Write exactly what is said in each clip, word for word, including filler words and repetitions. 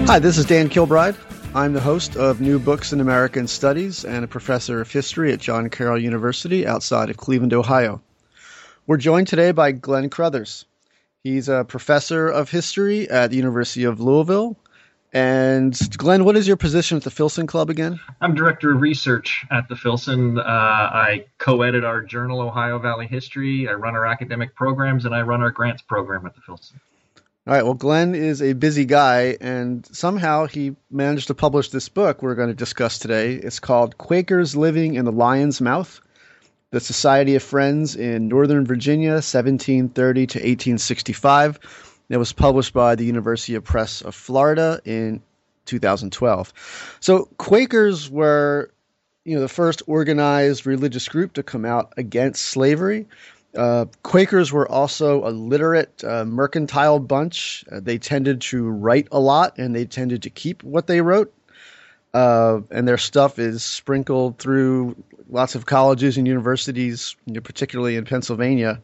Hi, this is Dan Kilbride. I'm the host of New Books in American Studies and a professor of history at John Carroll University outside of Cleveland, Ohio. We're joined today by Glenn Crothers. He's a professor of history at the University of Louisville. And Glenn, what is your position at the Filson Club again? I'm director of research at the Filson. Uh, I co-edit our journal, Ohio Valley History. I run our academic programs, and I run our grants program at the Filson. All right. Well, Glenn is a busy guy, and somehow he managed to publish this book we're going to discuss today. It's called Quakers Living in the Lion's Mouth, The Society of Friends in Northern Virginia, seventeen thirty to eighteen sixty-five. It was published by the University of Press of Florida in two thousand twelve. So Quakers were, you know, the first organized religious group to come out against slavery. Uh, Quakers were also a literate, uh, mercantile bunch. Uh, they tended to write a lot, and they tended to keep what they wrote. Uh, and their stuff is sprinkled through lots of colleges and universities, you know, particularly in Pennsylvania.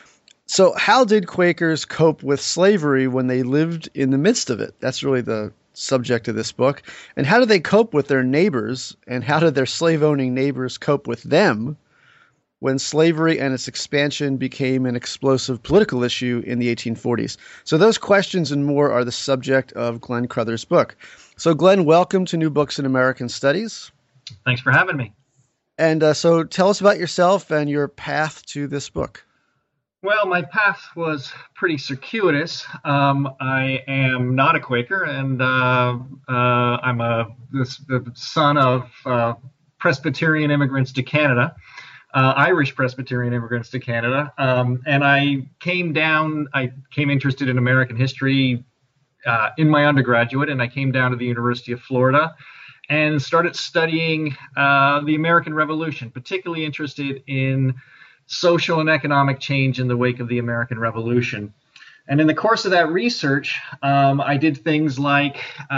So how did Quakers cope with slavery when they lived in the midst of it? That's really the subject of this book. And how did they cope with their neighbors, and how did their slave-owning neighbors cope with them when slavery and its expansion became an explosive political issue in the eighteen forties? So those questions and more are the subject of Glenn Crothers' book. So Glenn, welcome to New Books in American Studies. Thanks for having me. And uh, so tell us about yourself and your path to this book. Well, my path was pretty circuitous. Um, I am not a Quaker, and uh, uh, I'm a this, the son of uh, Presbyterian immigrants to Canada. Uh, Irish Presbyterian immigrants to Canada. Um, and I came down, I came interested in American history uh, in my undergraduate, and I came down to the University of Florida and started studying uh, the American Revolution, particularly interested in social and economic change in the wake of the American Revolution. And in the course of that research, um, I did things like uh,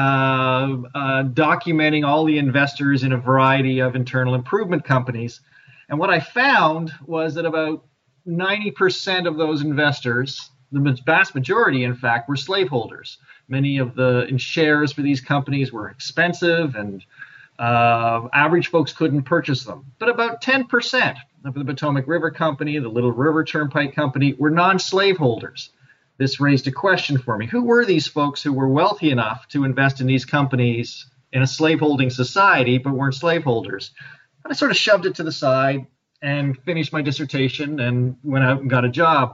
uh, documenting all the investors in a variety of internal improvement companies. And what I found was that about ninety percent of those investors, the vast majority, in fact, were slaveholders. Many of the shares for these companies were expensive, and uh, average folks couldn't purchase them. But about ten percent of the Potomac River Company, the Little River Turnpike Company, were non-slaveholders. This raised a question for me. Who were these folks who were wealthy enough to invest in these companies in a slaveholding society but weren't slaveholders? I sort of shoved it to the side and finished my dissertation and went out and got a job.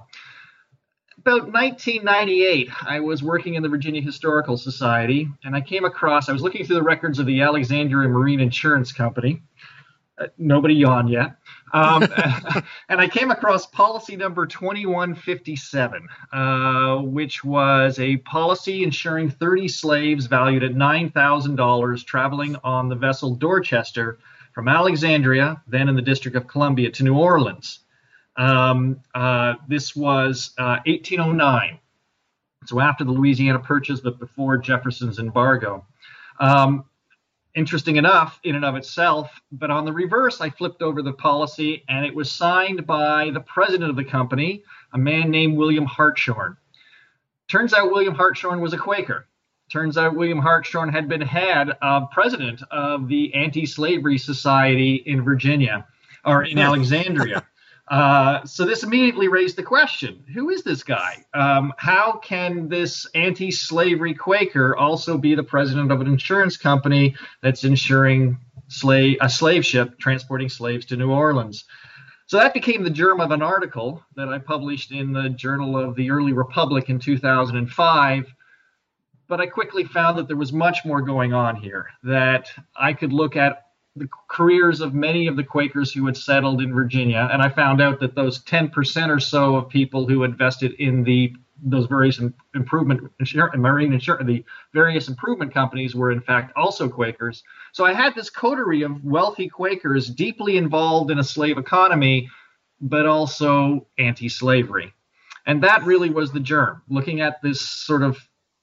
About nineteen ninety-eight, I was working in the Virginia Historical Society, and I came across, I was looking through the records of the Alexandria Marine Insurance Company. Uh, nobody yawned yet. Um, and I came across policy number twenty-one fifty-seven, uh, which was a policy insuring thirty slaves valued at nine thousand dollars traveling on the vessel Dorchester from Alexandria, then in the District of Columbia, to New Orleans. Um, uh, this was uh, eighteen oh nine, so after the Louisiana Purchase, but before Jefferson's embargo. Um, interesting enough, in and of itself, but on the reverse, I flipped over the policy, and it was signed by the president of the company, a man named William Hartshorne. Turns out William Hartshorne was a Quaker. Turns out William Hartshorne had been head of president of the Anti-Slavery Society in Virginia, or in Alexandria. Uh, so this immediately raised the question, who is this guy? Um, how can this anti-slavery Quaker also be the president of an insurance company that's insuring slave, a slave ship transporting slaves to New Orleans? So that became the germ of an article that I published in the Journal of the Early Republic in two thousand five. But I quickly found that there was much more going on here, that I could look at the careers of many of the Quakers who had settled in Virginia, and I found out that those ten percent or so of people who invested in the those various improvement marine insurance, the various improvement companies were in fact also Quakers. So I had this coterie of wealthy Quakers deeply involved in a slave economy, but also anti-slavery. And that really was the germ, looking at this sort of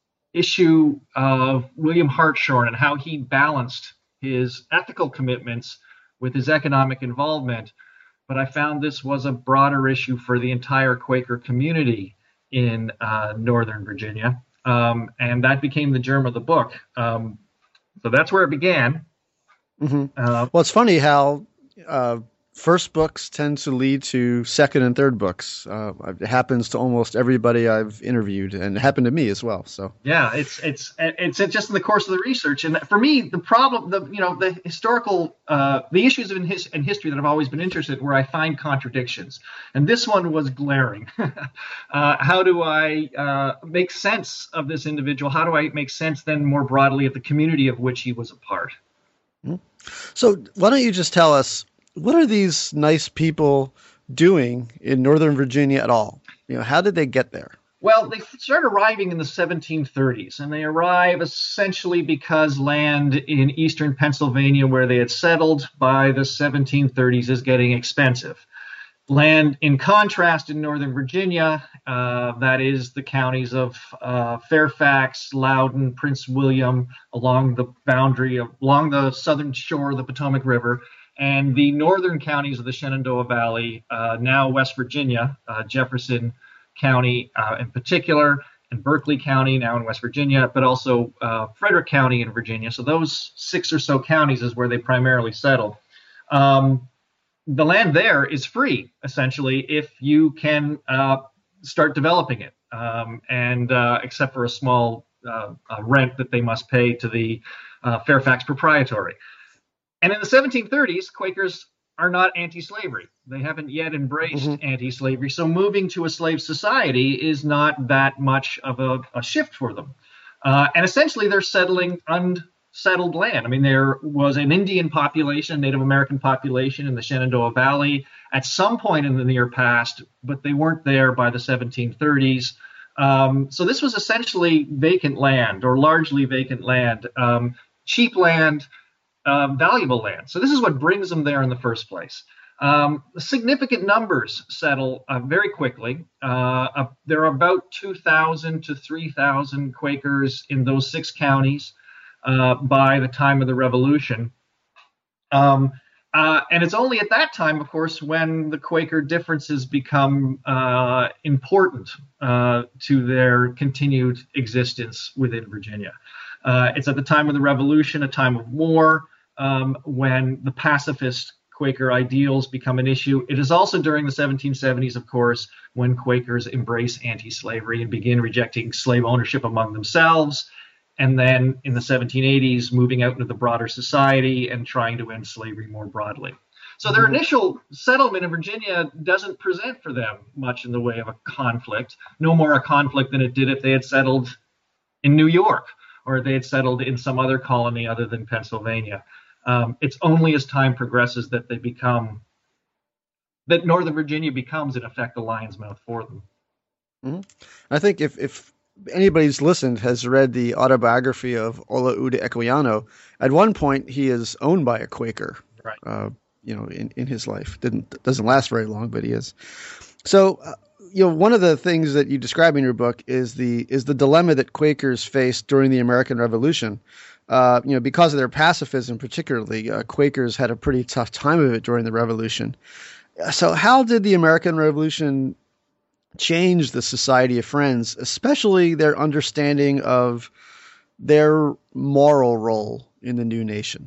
issue of William Hartshorne and how he balanced his ethical commitments with his economic involvement. But I found this was a broader issue for the entire Quaker community in uh, Northern Virginia. Um, and that became the germ of the book. Um, so that's where it began. Mm-hmm. Uh, well, it's funny how uh, first books tend to lead to second and third books. Uh, it happens to almost everybody I've interviewed, and it happened to me as well. So yeah, it's it's it's just in the course of the research. And for me, the problem, the you know, the historical, uh, the issues in his in history that I've always been interested in, where I find contradictions, and this one was glaring. uh, how do I uh, make sense of this individual? How do I make sense then more broadly of the community of which he was a part? So why don't you just tell us, what are these nice people doing in Northern Virginia at all? You know, how did they get there? Well, they start arriving in the seventeen thirties, and they arrive essentially because land in eastern Pennsylvania, where they had settled by the seventeen thirties, is getting expensive. Land, in contrast, in Northern Virginia, uh, that is the counties of uh, Fairfax, Loudoun, Prince William, along the boundary, of, along the southern shore of the Potomac River, and the northern counties of the Shenandoah Valley, uh, now West Virginia, uh, Jefferson County uh, in particular, and Berkeley County, now in West Virginia, but also uh, Frederick County in Virginia. So those six or so counties is where they primarily settled. Um, The land there is free, essentially, if you can uh, start developing it, um, and uh, except for a small uh, uh, rent that they must pay to the uh, Fairfax Proprietary. And in the seventeen thirties, Quakers are not anti-slavery. They haven't yet embraced mm-hmm. anti-slavery, so moving to a slave society is not that much of a, a shift for them. Uh, and essentially, they're settling un. settled land. I mean, there was an Indian population, Native American population in the Shenandoah Valley at some point in the near past, but they weren't there by the seventeen thirties. Um, so this was essentially vacant land, or largely vacant land, um, cheap land, uh, valuable land. So this is what brings them there in the first place. Um, significant numbers settle uh, very quickly. Uh, uh, there are about two thousand to three thousand Quakers in those six counties. Uh, by the time of the Revolution. Um, uh, and it's only at that time, of course, when the Quaker differences become uh, important uh, to their continued existence within Virginia. Uh, it's at the time of the Revolution, a time of war, um, when the pacifist Quaker ideals become an issue. It is also during the seventeen seventies, of course, when Quakers embrace anti-slavery and begin rejecting slave ownership among themselves. And then in the seventeen eighties, moving out into the broader society and trying to end slavery more broadly. So their initial settlement in Virginia doesn't present for them much in the way of a conflict, no more a conflict than it did if they had settled in New York or they had settled in some other colony other than Pennsylvania. Um, it's only as time progresses that they become, that Northern Virginia becomes, in effect, the lion's mouth for them. Mm-hmm. I think if, if anybody's listened has read the autobiography of Olaudah Equiano, at one point he is owned by a Quaker, right? Uh, you know, in, in his life. Didn't doesn't last very long, but he is. So, uh, you know, one of the things that you describe in your book is the is the dilemma that Quakers faced during the American Revolution. Uh, you know, because of their pacifism, particularly, uh, Quakers had a pretty tough time of it during the Revolution. So, how did the American Revolution change the Society of Friends, especially their understanding of their moral role in the new nation?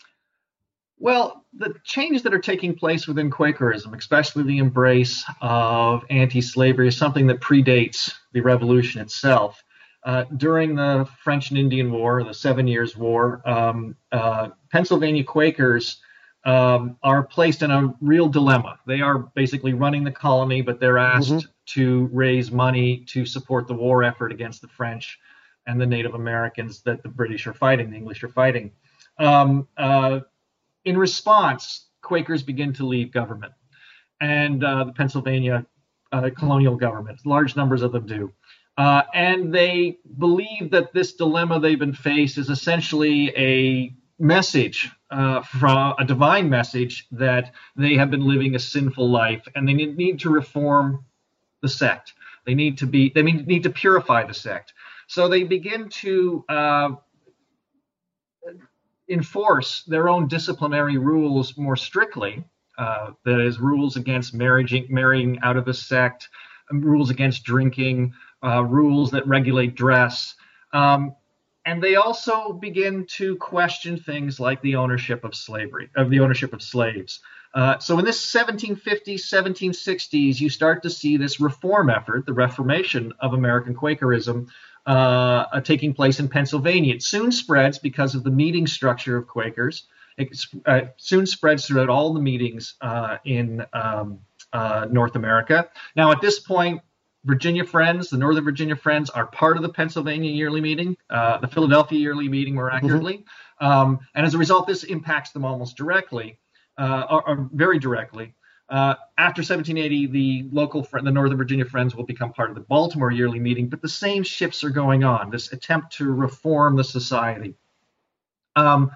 Well, the changes that are taking place within Quakerism, especially the embrace of anti-slavery, is something that predates the revolution itself. Uh, during the French and Indian War, the Seven Years' War, um, uh, Pennsylvania Quakers um, are placed in a real dilemma. They are basically running the colony, but they're asked mm-hmm. to raise money to support the war effort against the French and the Native Americans that the British are fighting, the English are fighting. Um, uh, in response, Quakers begin to leave government, and uh, the Pennsylvania uh, colonial government, large numbers of them do. Uh, and they believe that this dilemma they've been faced is essentially a message, uh, from a divine message, that they have been living a sinful life and they need, need to reform the sect. They need to be, they need to purify the sect. So they begin to uh, enforce their own disciplinary rules more strictly. Uh, that is, rules against marrying, marrying out of the sect, rules against drinking, uh, rules that regulate dress. Um, and they also begin to question things like the ownership of slavery, of the ownership of slaves. Uh, so in this seventeen fifties, seventeen sixties, you start to see this reform effort, the Reformation of American Quakerism, uh, uh, taking place in Pennsylvania. It soon spreads because of the meeting structure of Quakers. It uh, soon spreads throughout all the meetings uh, in um, uh, North America. Now, at this point, Virginia Friends, the Northern Virginia Friends, are part of the Pennsylvania Yearly Meeting, uh, the Philadelphia Yearly Meeting, more accurately. Mm-hmm. Um, and as a result, this impacts them almost directly, uh, or, or very directly. Uh, after seventeen eighty, the local, fr- the Northern Virginia Friends will become part of the Baltimore Yearly Meeting, but the same shifts are going on, this attempt to reform the society. Um,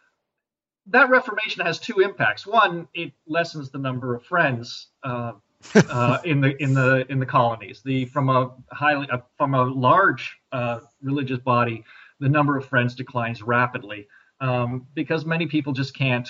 that Reformation has two impacts. One, it lessens the number of friends uh, uh, in the in the in the colonies. The from a highly uh, from a large uh, religious body, the number of friends declines rapidly um, because many people just can't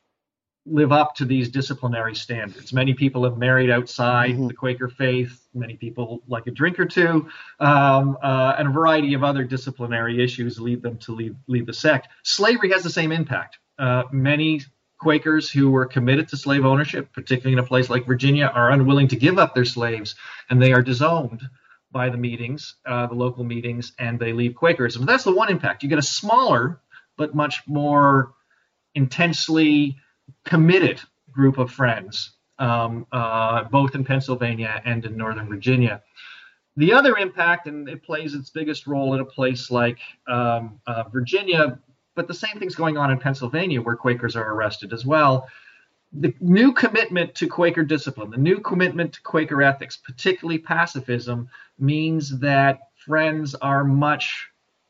live up to these disciplinary standards. Many people have married outside mm-hmm. the Quaker faith. Many people like a drink or two, um, uh, and a variety of other disciplinary issues lead them to leave leave the sect. Slavery has the same impact. Uh, many Quakers who were committed to slave ownership, particularly in a place like Virginia, are unwilling to give up their slaves, and they are disowned by the meetings, uh, the local meetings, and they leave Quakerism. That's the one impact. You get a smaller but much more intensely committed group of friends, um, uh, both in Pennsylvania and in Northern Virginia. The other impact, and it plays its biggest role in a place like um, uh, Virginia, but the same thing's going on in Pennsylvania, where Quakers are arrested as well. The new commitment to Quaker discipline, the new commitment to Quaker ethics, particularly pacifism, means that friends are much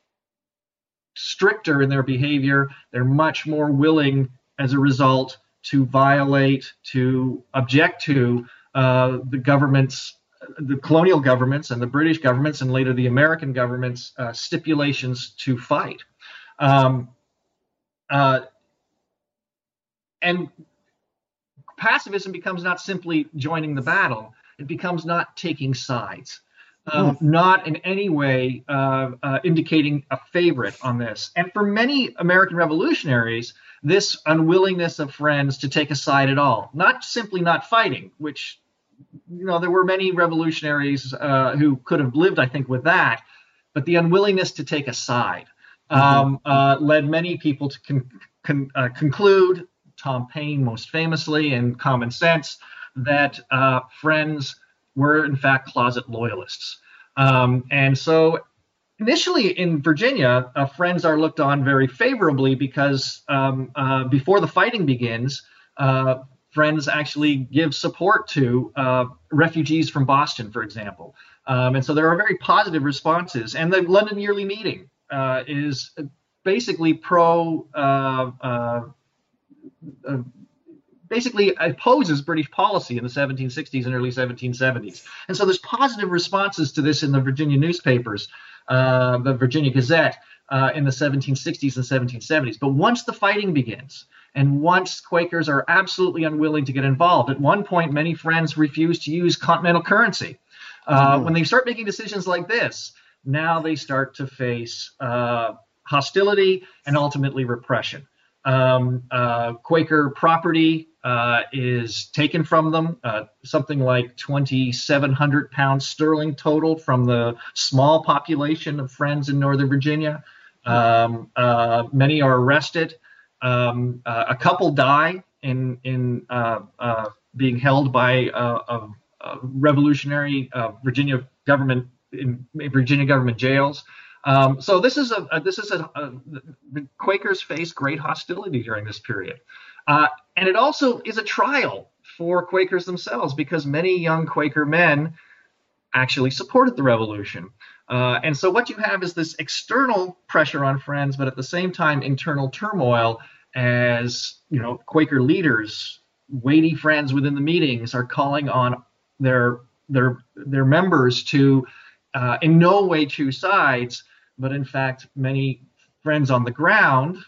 stricter in their behavior. They're much more willing, as a result, to violate, to object to uh, the government's, the colonial governments and the British governments, and later the American government's uh, stipulations to fight. Um, uh, and pacifism becomes not simply joining the battle, it becomes not taking sides, um, mm. not in any way uh, uh, indicating a favorite on this. And for many American revolutionaries, this unwillingness of friends to take a side at all, not simply not fighting, which, you know, there were many revolutionaries uh, who could have lived, I think, with that, but the unwillingness to take a side um, uh, led many people to con- con- uh, conclude, Tom Paine most famously in Common Sense, that uh, friends were in fact closet loyalists. Um, and so initially in Virginia, uh, friends are looked on very favorably because um, uh, before the fighting begins, uh, friends actually give support to uh, refugees from Boston, for example. Um, and so there are very positive responses. And the London Yearly Meeting uh, is basically pro, uh, uh, uh, basically opposes British policy in the seventeen sixties and early seventeen seventies. And so there's positive responses to this in the Virginia newspapers, uh, the Virginia Gazette, uh, in the seventeen sixties and seventeen seventies. But once the fighting begins, and once Quakers are absolutely unwilling to get involved, at one point many friends refuse to use continental currency. Uh, mm-hmm. When they start making decisions like this, now they start to face uh, hostility and ultimately repression. Um, uh, Quaker property uh, is taken from them, uh, something like twenty-seven hundred pounds sterling total from the small population of friends in Northern Virginia. Um, uh, many are arrested. Um, uh, a couple die in in uh, uh, being held by uh, a, a revolutionary uh, Virginia government in Virginia government jails. Um, so this is a, a this is a, a the Quakers face great hostility during this period, uh, and it also is a trial for Quakers themselves because many young Quaker men actually supported the revolution. Uh, and so what you have is this external pressure on friends, but at the same time internal turmoil as, you know, Quaker leaders, weighty friends within the meetings are calling on their their their members to uh, in no way choose sides, but in fact many friends on the ground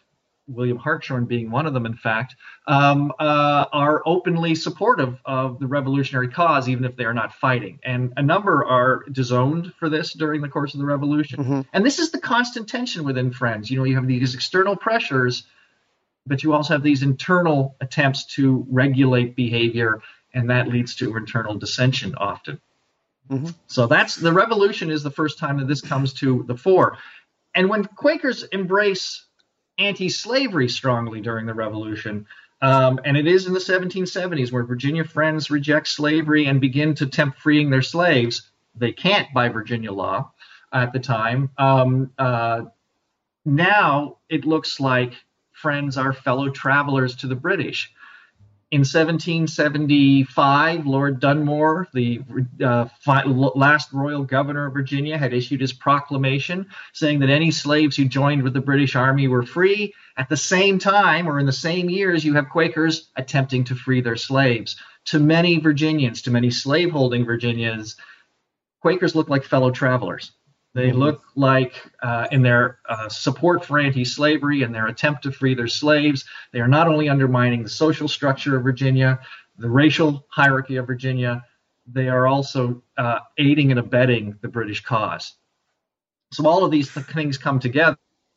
William Hartshorne being one of them, in fact, um, uh, are openly supportive of the revolutionary cause, even if they are not fighting. And a number are disowned for this during the course of the revolution. Mm-hmm. And this is the constant tension within Friends. You know, you have these external pressures, but you also have these internal attempts to regulate behavior, and that leads to internal dissension often. Mm-hmm. So that's the revolution is the first time that this comes to the fore. And when Quakers embrace anti-slavery strongly during the Revolution, um, and it is in the seventeen seventies where Virginia Friends reject slavery and begin to attempt freeing their slaves. They can't by Virginia law at the time. Um, uh, now it looks like Friends are fellow travelers to the British. In seventeen seventy-five, Lord Dunmore, the uh, fi- last royal governor of Virginia, had issued his proclamation saying that any slaves who joined with the British Army were free. At the same time, or in the same years, you have Quakers attempting to free their slaves. To many Virginians, to many slaveholding Virginians, Quakers look like fellow travelers. They mm-hmm. look like, uh, in their uh, support for anti-slavery and their attempt to free their slaves, they are not only undermining the social structure of Virginia, the racial hierarchy of Virginia, they are also uh, aiding and abetting the British cause. So all of these th- things come together,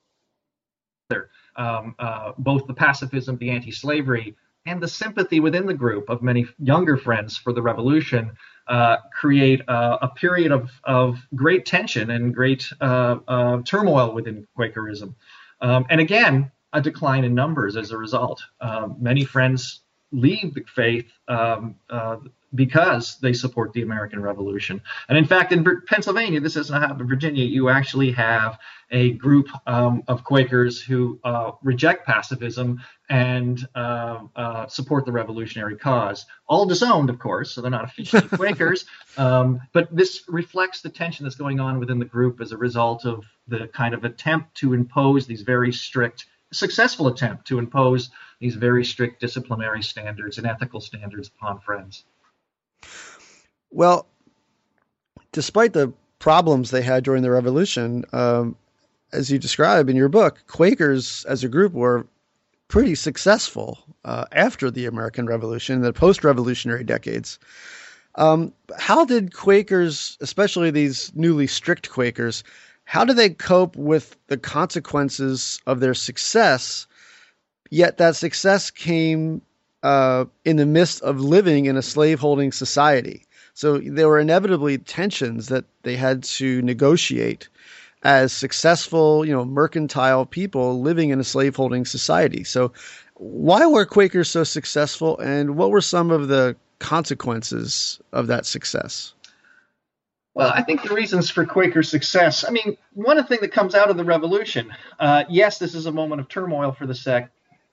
um, uh, both the pacifism, the anti-slavery, and the sympathy within the group of many younger Friends for the revolution uh, create uh, a period of, of great tension and great uh, uh, turmoil within Quakerism. Um, and again, a decline in numbers as a result. Uh, many Friends leave the faith um, uh, because they support the American Revolution. And in fact, in Pennsylvania, this doesn't happen in Virginia, you actually have a group um, of Quakers who uh, reject pacifism and uh, uh, support the revolutionary cause. All disowned, of course, so they're not officially Quakers, um, but this reflects the tension that's going on within the group as a result of the kind of attempt to impose these very strict, successful attempt to impose these very strict disciplinary standards and ethical standards upon Friends. Well, despite the problems they had during the Revolution, um, as you describe in your book, Quakers as a group were pretty successful uh, after the American Revolution, the post-revolutionary decades. Um, how did Quakers, especially these newly strict Quakers, how do they cope with the consequences of their success, yet that success came uh, in the midst of living in a slaveholding society? So there were inevitably tensions that they had to negotiate as successful, you know, mercantile people living in a slaveholding society. So why were Quakers so successful, and what were some of the consequences of that success? Well, I think the reasons for Quaker success, I mean, one thing that comes out of the Revolution, uh, yes, this is a moment of turmoil for the sect,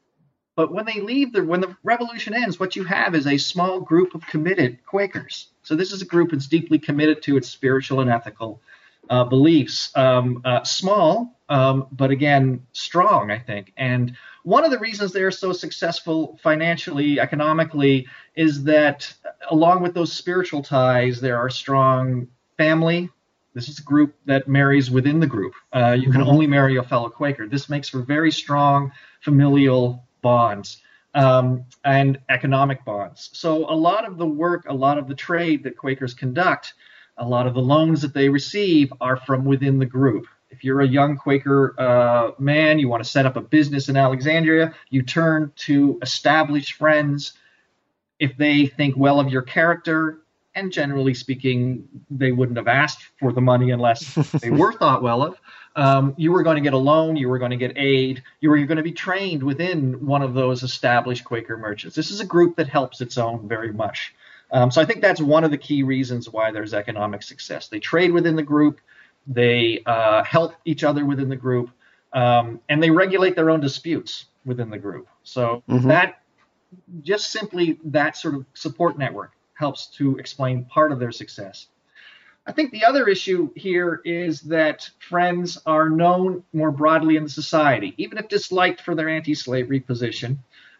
but when they leave, the, when the Revolution ends, what you have is a small group of committed Quakers. So this is a group that's deeply committed to its spiritual and ethical uh, beliefs. Um, uh, small, um, but again, strong, I think. And one of the reasons they are so successful financially, economically, is that along with those spiritual ties, there are strong family. This is a group that marries within the group. Uh, you can mm-hmm. only marry a fellow Quaker. This makes for very strong familial bonds um, and economic bonds. So a lot of the work, a lot of the trade that Quakers conduct, a lot of the loans that they receive are from within the group. If you're a young Quaker uh, man, you want to set up a business in Alexandria, you turn to established Friends. If they think well of your character, and generally speaking, they wouldn't have asked for the money unless they were thought well of, um, you were going to get a loan, you were going to get aid, you were going to be trained within one of those established Quaker merchants. This is a group that helps its own very much. Um, so I think that's one of the key reasons why there's economic success. They trade within the group, they uh, help each other within the group, um, and they regulate their own disputes within the group. So mm-hmm. that, just simply that sort of support network helps to explain part of their success. I think the other issue here is that Friends are known more broadly in society, even if disliked for their anti-slavery position.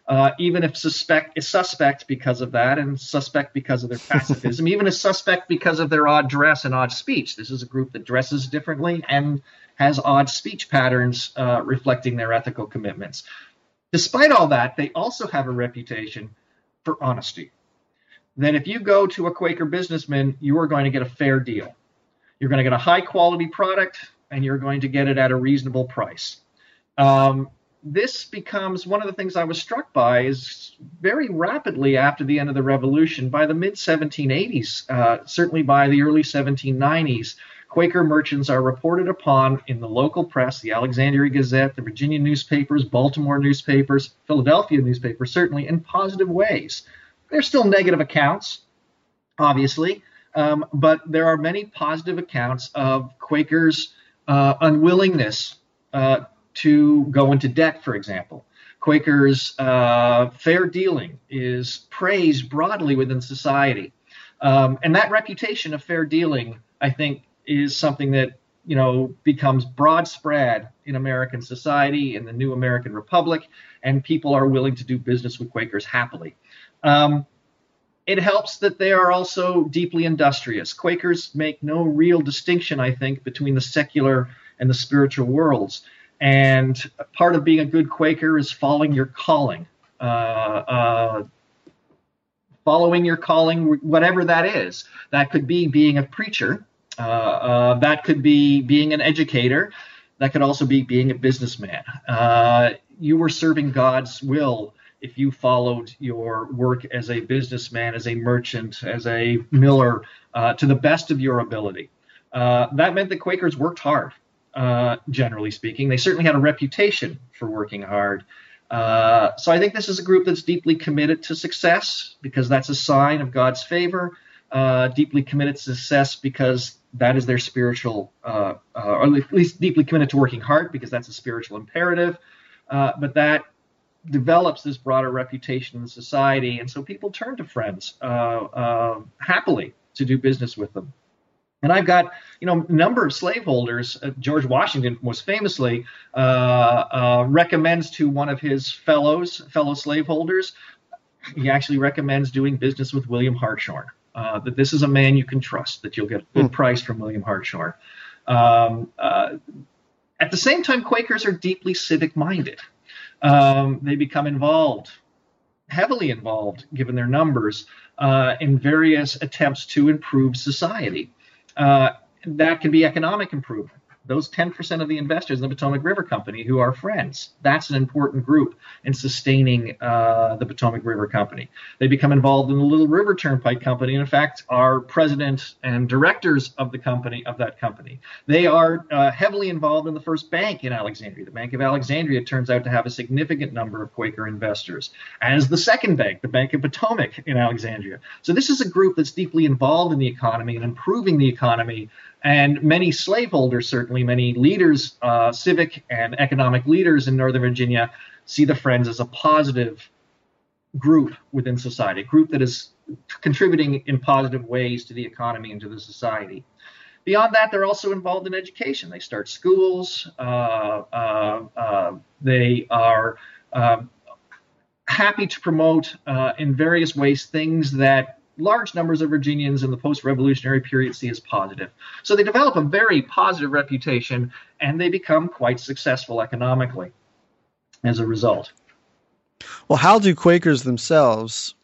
uh, even if suspect is suspect because of that, and suspect because of their pacifism, even a suspect because of their odd dress and odd speech. This is a group that dresses differently and has odd speech patterns uh, reflecting their ethical commitments. Despite all that, they also have a reputation for honesty. That if you go to a Quaker businessman, you are going to get a fair deal. You're going to get a high quality product, and you're going to get it at a reasonable price. Um, this becomes one of the things I was struck by is very rapidly after the end of the Revolution, by the mid seventeen eighties, uh, certainly by the early seventeen nineties, Quaker merchants are reported upon in the local press, the Alexandria Gazette, the Virginia newspapers, Baltimore newspapers, Philadelphia newspapers, certainly in positive ways. There's still negative accounts, obviously, um, but there are many positive accounts of Quakers' uh, unwillingness uh, to go into debt, for example. Quakers' uh, fair dealing is praised broadly within society. Um, and that reputation of fair dealing, I think, is something that, you know, becomes broad spread in American society, in the new American Republic, and people are willing to do business with Quakers happily. Um, it helps that they are also deeply industrious. Quakers make no real distinction, I think, between the secular and the spiritual worlds. And part of being a good Quaker is following your calling, uh, uh, following your calling, whatever that is. That could be being a preacher. Uh, uh, that could be being an educator. That could also be being a businessman. Uh, you were serving God's will if you followed your work as a businessman, as a merchant, as a miller, uh, to the best of your ability. Uh, that meant that Quakers worked hard. Uh, generally speaking, they certainly had a reputation for working hard. Uh, so I think this is a group that's deeply committed to success because that's a sign of God's favor, uh, deeply committed to success because that is their spiritual, uh, uh, or at least deeply committed to working hard because that's a spiritual imperative. Uh, but that develops this broader reputation in society. And so people turn to friends uh, uh, happily to do business with them. And I've got, you know, a number of slaveholders. Uh, George Washington most famously uh, uh, recommends to one of his fellows, fellow slaveholders, he actually recommends doing business with William Hartshorne, uh, that this is a man you can trust, that you'll get a good price from William Hartshorne. Um, uh, at the same time, Quakers are deeply civic-minded. Um, they become involved, heavily involved, given their numbers, uh, in various attempts to improve society. Uh, that can be economic improvement. Those ten percent of the investors in the Potomac River Company who are Friends, that's an important group in sustaining uh, the Potomac River Company. They become involved in the Little River Turnpike Company, and in fact are president and directors of the company, of that company. They are uh, heavily involved in the first bank in Alexandria. The Bank of Alexandria turns out to have a significant number of Quaker investors, as the second bank, the Bank of Potomac in Alexandria. So this is a group that's deeply involved in the economy and improving the economy. And many slaveholders, certainly many leaders, uh, civic and economic leaders in Northern Virginia, see the Friends as a positive group within society, a group that is contributing in positive ways to the economy and to the society. Beyond that, they're also involved in education. They start schools. Uh, uh, uh, they are uh, happy to promote uh, in various ways things that large numbers of Virginians in the post-revolutionary period see as positive. So they develop a very positive reputation, and they become quite successful economically as a result. Well, how do Quakers themselves,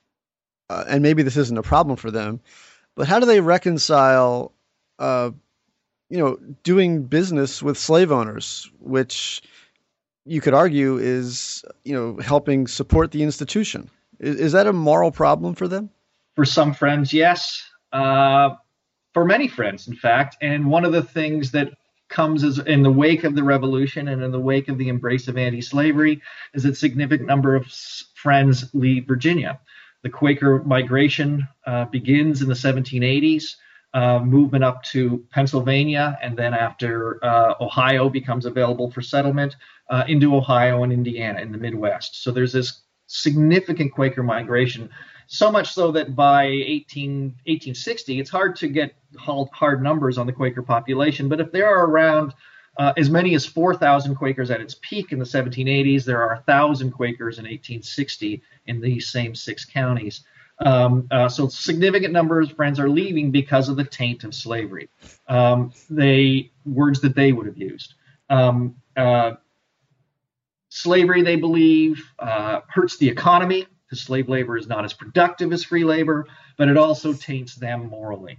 uh, and maybe this isn't a problem for them, but how do they reconcile, uh, you know, doing business with slave owners, which you could argue is, you know, helping support the institution? Is, is that a moral problem for them? For some Friends, yes. Uh, for many Friends, in fact. And one of the things that comes as in the wake of the Revolution and in the wake of the embrace of anti-slavery is that a significant number of Friends leave Virginia. The Quaker migration uh, begins in the seventeen eighties, uh, movement up to Pennsylvania, and then after uh, Ohio becomes available for settlement, uh, into Ohio and Indiana in the Midwest. So there's this significant Quaker migration. So much so that by eighteen, eighteen sixty, it's hard to get hard numbers on the Quaker population. But if there are around uh, as many as four thousand Quakers at its peak in the seventeen eighties. There are one thousand Quakers in eighteen sixty in these same six counties. Um, uh, so significant numbers of Friends are leaving because of the taint of slavery. Um, they words that they would have used. Um, uh, slavery, they believe, uh, hurts the economy because slave labor is not as productive as free labor, but it also taints them morally.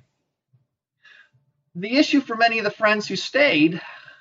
The issue for many of the Friends who stayed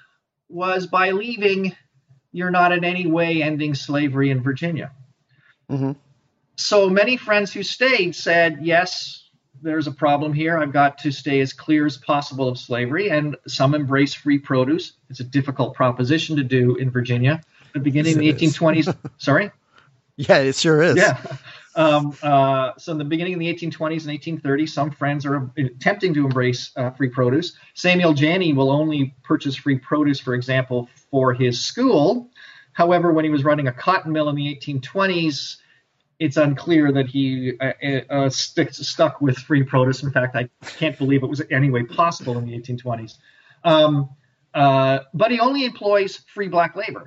was by leaving, you're not in any way ending slavery in Virginia. Mm-hmm. So many Friends who stayed said, yes, there's a problem here. I've got to stay as clear as possible of slavery. And some embrace free produce. It's a difficult proposition to do in Virginia. At the beginning of the eighteen twenties, sorry? Yeah, it sure is. Yeah. Um, uh, so in the beginning of the eighteen twenties and eighteen thirties, some Friends are attempting to embrace uh, free produce. Samuel Janney will only purchase free produce, for example, for his school. However, when he was running a cotton mill in the eighteen twenties, it's unclear that he uh, uh, stick, stuck with free produce. In fact, I can't believe it was any way possible in the eighteen twenties. Um, uh, but he only employs free black labor.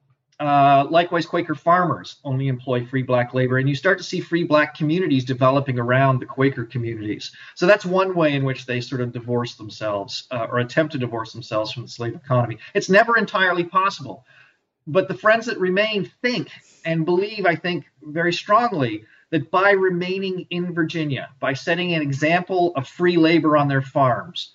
Uh, likewise, Quaker farmers only employ free black labor, and you start to see free black communities developing around the Quaker communities. So that's one way in which they sort of divorce themselves uh, or attempt to divorce themselves from the slave economy. It's never entirely possible. But the Friends that remain think and believe, I think, very strongly that by remaining in Virginia, by setting an example of free labor on their farms,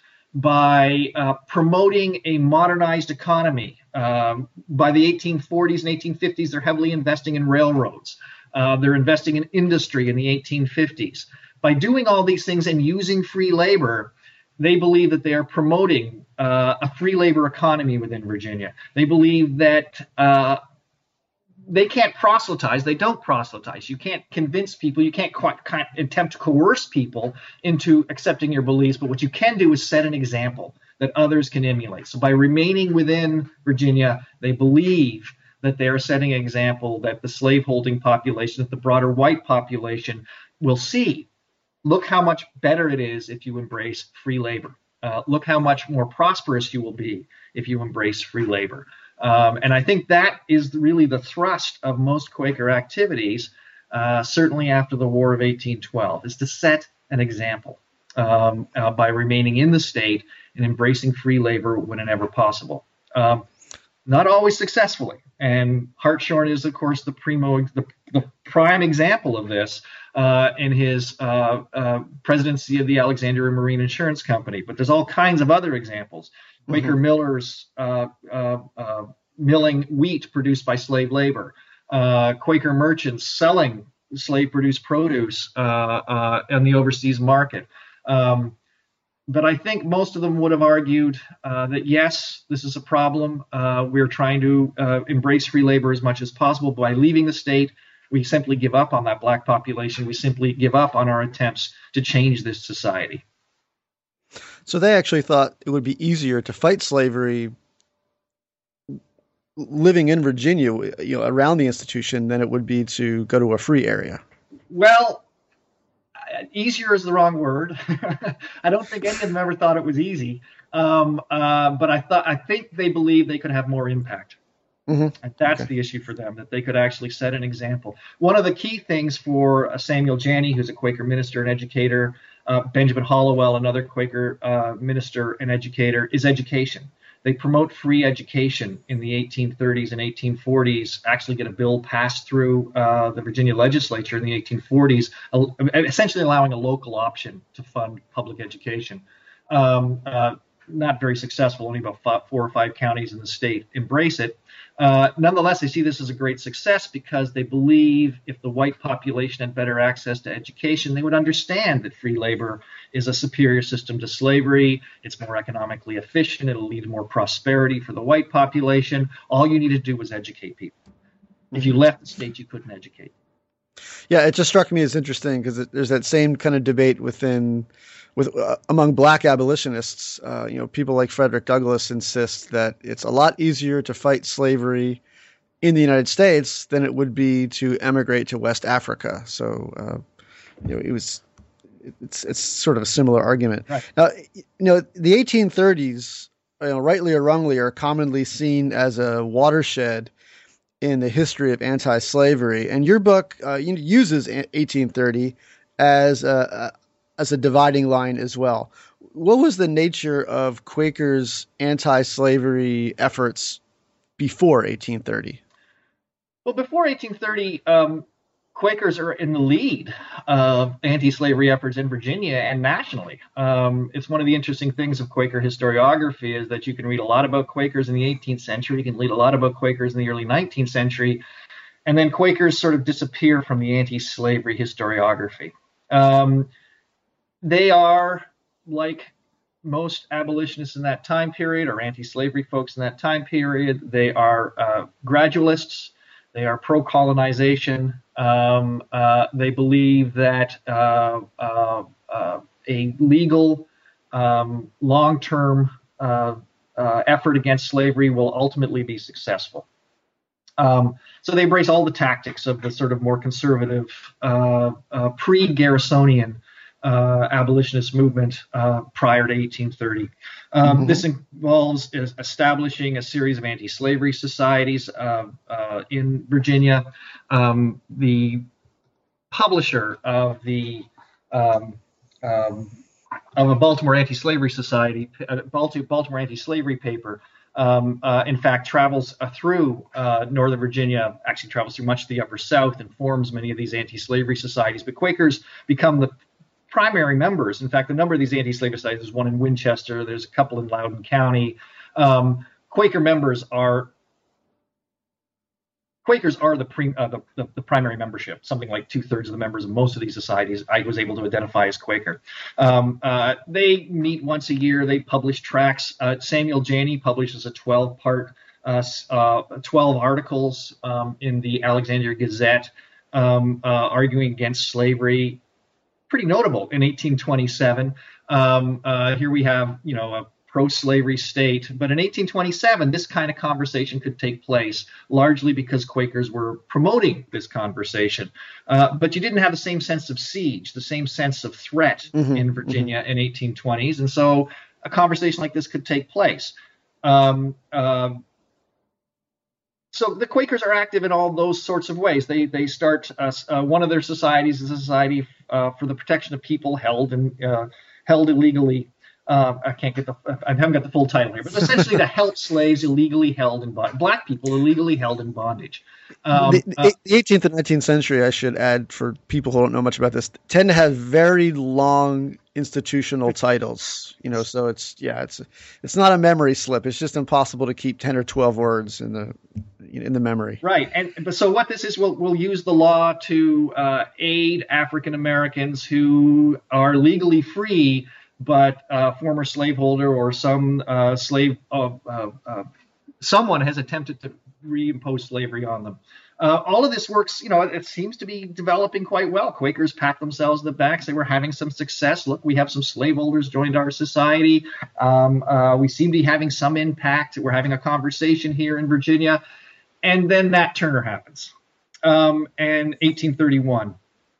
by uh, promoting a modernized economy, um, by the eighteen forties and eighteen fifties, they're heavily investing in railroads. Uh, they're investing in industry in the eighteen fifties. By doing all these things and using free labor, they believe that they are promoting uh, a free labor economy within Virginia. They believe that uh, they can't proselytize. They don't proselytize. You can't convince people. You can't quite, can't attempt to coerce people into accepting your beliefs. But what you can do is set an example that others can emulate. So by remaining within Virginia, they believe that they are setting an example that the slaveholding population, that the broader white population will see. Look how much better it is if you embrace free labor. Uh, look how much more prosperous you will be if you embrace free labor. Um, and I think that is really the thrust of most Quaker activities, uh, certainly after the War of eighteen twelve, is to set an example um, uh, by remaining in the state and embracing free labor whenever possible. Um, not always successfully. And Hartshorne is, of course, the primo, the, the prime example of this uh, in his uh, uh, presidency of the Alexandria Marine Insurance Company. But there's all kinds of other examples. Quaker mm-hmm. millers uh, uh, uh, milling wheat produced by slave labor. Uh, Quaker merchants selling slave-produced produce uh, uh, in the overseas market. Um, But I think most of them would have argued uh, that, yes, this is a problem. Uh, we're trying to uh, embrace free labor as much as possible. By leaving the state, we simply give up on that black population. We simply give up on our attempts to change this society. So they actually thought it would be easier to fight slavery living in Virginia, you know, around the institution than it would be to go to a free area. Well, easier is the wrong word. I don't think any of them ever thought it was easy. Um, uh, but I thought I think they believed they could have more impact. Mm-hmm. And that's okay. The issue for them, that they could actually set an example. One of the key things for uh, Samuel Janney, who's a Quaker minister and educator, uh, Benjamin Hollowell, another Quaker uh, minister and educator, is education. They promote free education in the eighteen thirties and eighteen forties, actually get a bill passed through uh, the Virginia legislature in the eighteen forties, uh, essentially allowing a local option to fund public education. Um, uh, not very successful. Only about five, four or five counties in the state embrace it. Uh, nonetheless, they see this as a great success because they believe if the white population had better access to education, they would understand that free labor is a superior system to slavery. It's more economically efficient. It'll lead to more prosperity for the white population. All you need to do was educate people. If you left the state, you couldn't educate. Yeah, it just struck me as interesting because there's that same kind of debate within, with uh, among black abolitionists. Uh, you know, people like Frederick Douglass insist that it's a lot easier to fight slavery in the United States than it would be to emigrate to West Africa. So, uh, you know, it was it's it's sort of a similar argument. Right. Now, you know, the eighteen thirties you know, rightly or wrongly, are commonly seen as a watershed in the history of anti-slavery. And your book uh, uses eighteen thirty as a, as a dividing line as well. What was the nature of Quakers' anti-slavery efforts before eighteen thirty? Well, before eighteen thirty, um, Quakers are in the lead of anti-slavery efforts in Virginia and nationally. Um, it's one of the interesting things of Quaker historiography is that you can read a lot about Quakers in the eighteenth century, you can read a lot about Quakers in the early nineteenth century, and then Quakers sort of disappear from the anti-slavery historiography. Um, they are, like most abolitionists in that time period, or anti-slavery folks in that time period, they are uh, gradualists. They are pro-colonization. Um, uh, they believe that uh, uh, uh, a legal, um, long-term uh, uh, effort against slavery will ultimately be successful. Um, so they embrace all the tactics of the sort of more conservative, uh, uh, pre-Garrisonian uh, abolitionist movement uh, prior to eighteen thirty. Um, mm-hmm. This involves establishing a series of anti-slavery societies uh, uh, in Virginia. Um, the publisher of the um, um, of a Baltimore Anti-Slavery Society, a Baltimore Anti-Slavery paper, um, uh, in fact, travels uh, through uh, Northern Virginia, actually travels through much of the Upper South and forms many of these anti-slavery societies. But Quakers become the primary members. In fact, a number of these anti-slavery societies, there's one in Winchester, there's a couple in Loudoun County. Um, Quaker members are Quakers are the, pre, uh, the, the, the primary membership. Something like two-thirds of the members of most of these societies I was able to identify as Quaker. Um, uh, they meet once a year. They publish tracts. Uh, Samuel Janney publishes a twelve-part, uh, uh, twelve articles um, in the Alexandria Gazette um, uh, arguing against slavery. Pretty notable in eighteen twenty-seven. Um, uh, here we have, you know, a pro-slavery state. But in eighteen twenty-seven, this kind of conversation could take place, largely because Quakers were promoting this conversation. Uh, but you didn't have the same sense of siege, the same sense of threat mm-hmm, in Virginia mm-hmm. in eighteen twenties. And so a conversation like this could take place. Um, uh, so the Quakers are active in all those sorts of ways. They they start uh, uh, one of their societies is a society uh, for the protection of people held and uh, held illegally. Uh, I can't get the I haven't got the full title here, but essentially to help slaves illegally held in bondage, black people illegally held in bondage. Um, the, uh, the eighteenth and nineteenth century, I should add for people who don't know much about this, tend to have very long institutional titles. You know, so it's yeah, it's it's not a memory slip. It's just impossible to keep ten or twelve words in the in the memory. Right, and but so what this is, we'll we'll use the law to uh, aid African Americans who are legally free, but uh, former slaveholder or some uh, slave, uh, uh, uh, someone has attempted to reimpose slavery on them. Uh, all of this works, you know, it, it seems to be developing quite well. Quakers pat themselves in the back, say we're having some success. Look, we have some slaveholders joined our society. Um, uh, we seem to be having some impact. We're having a conversation here in Virginia. And then Nat Turner happens, um, and eighteen thirty-one.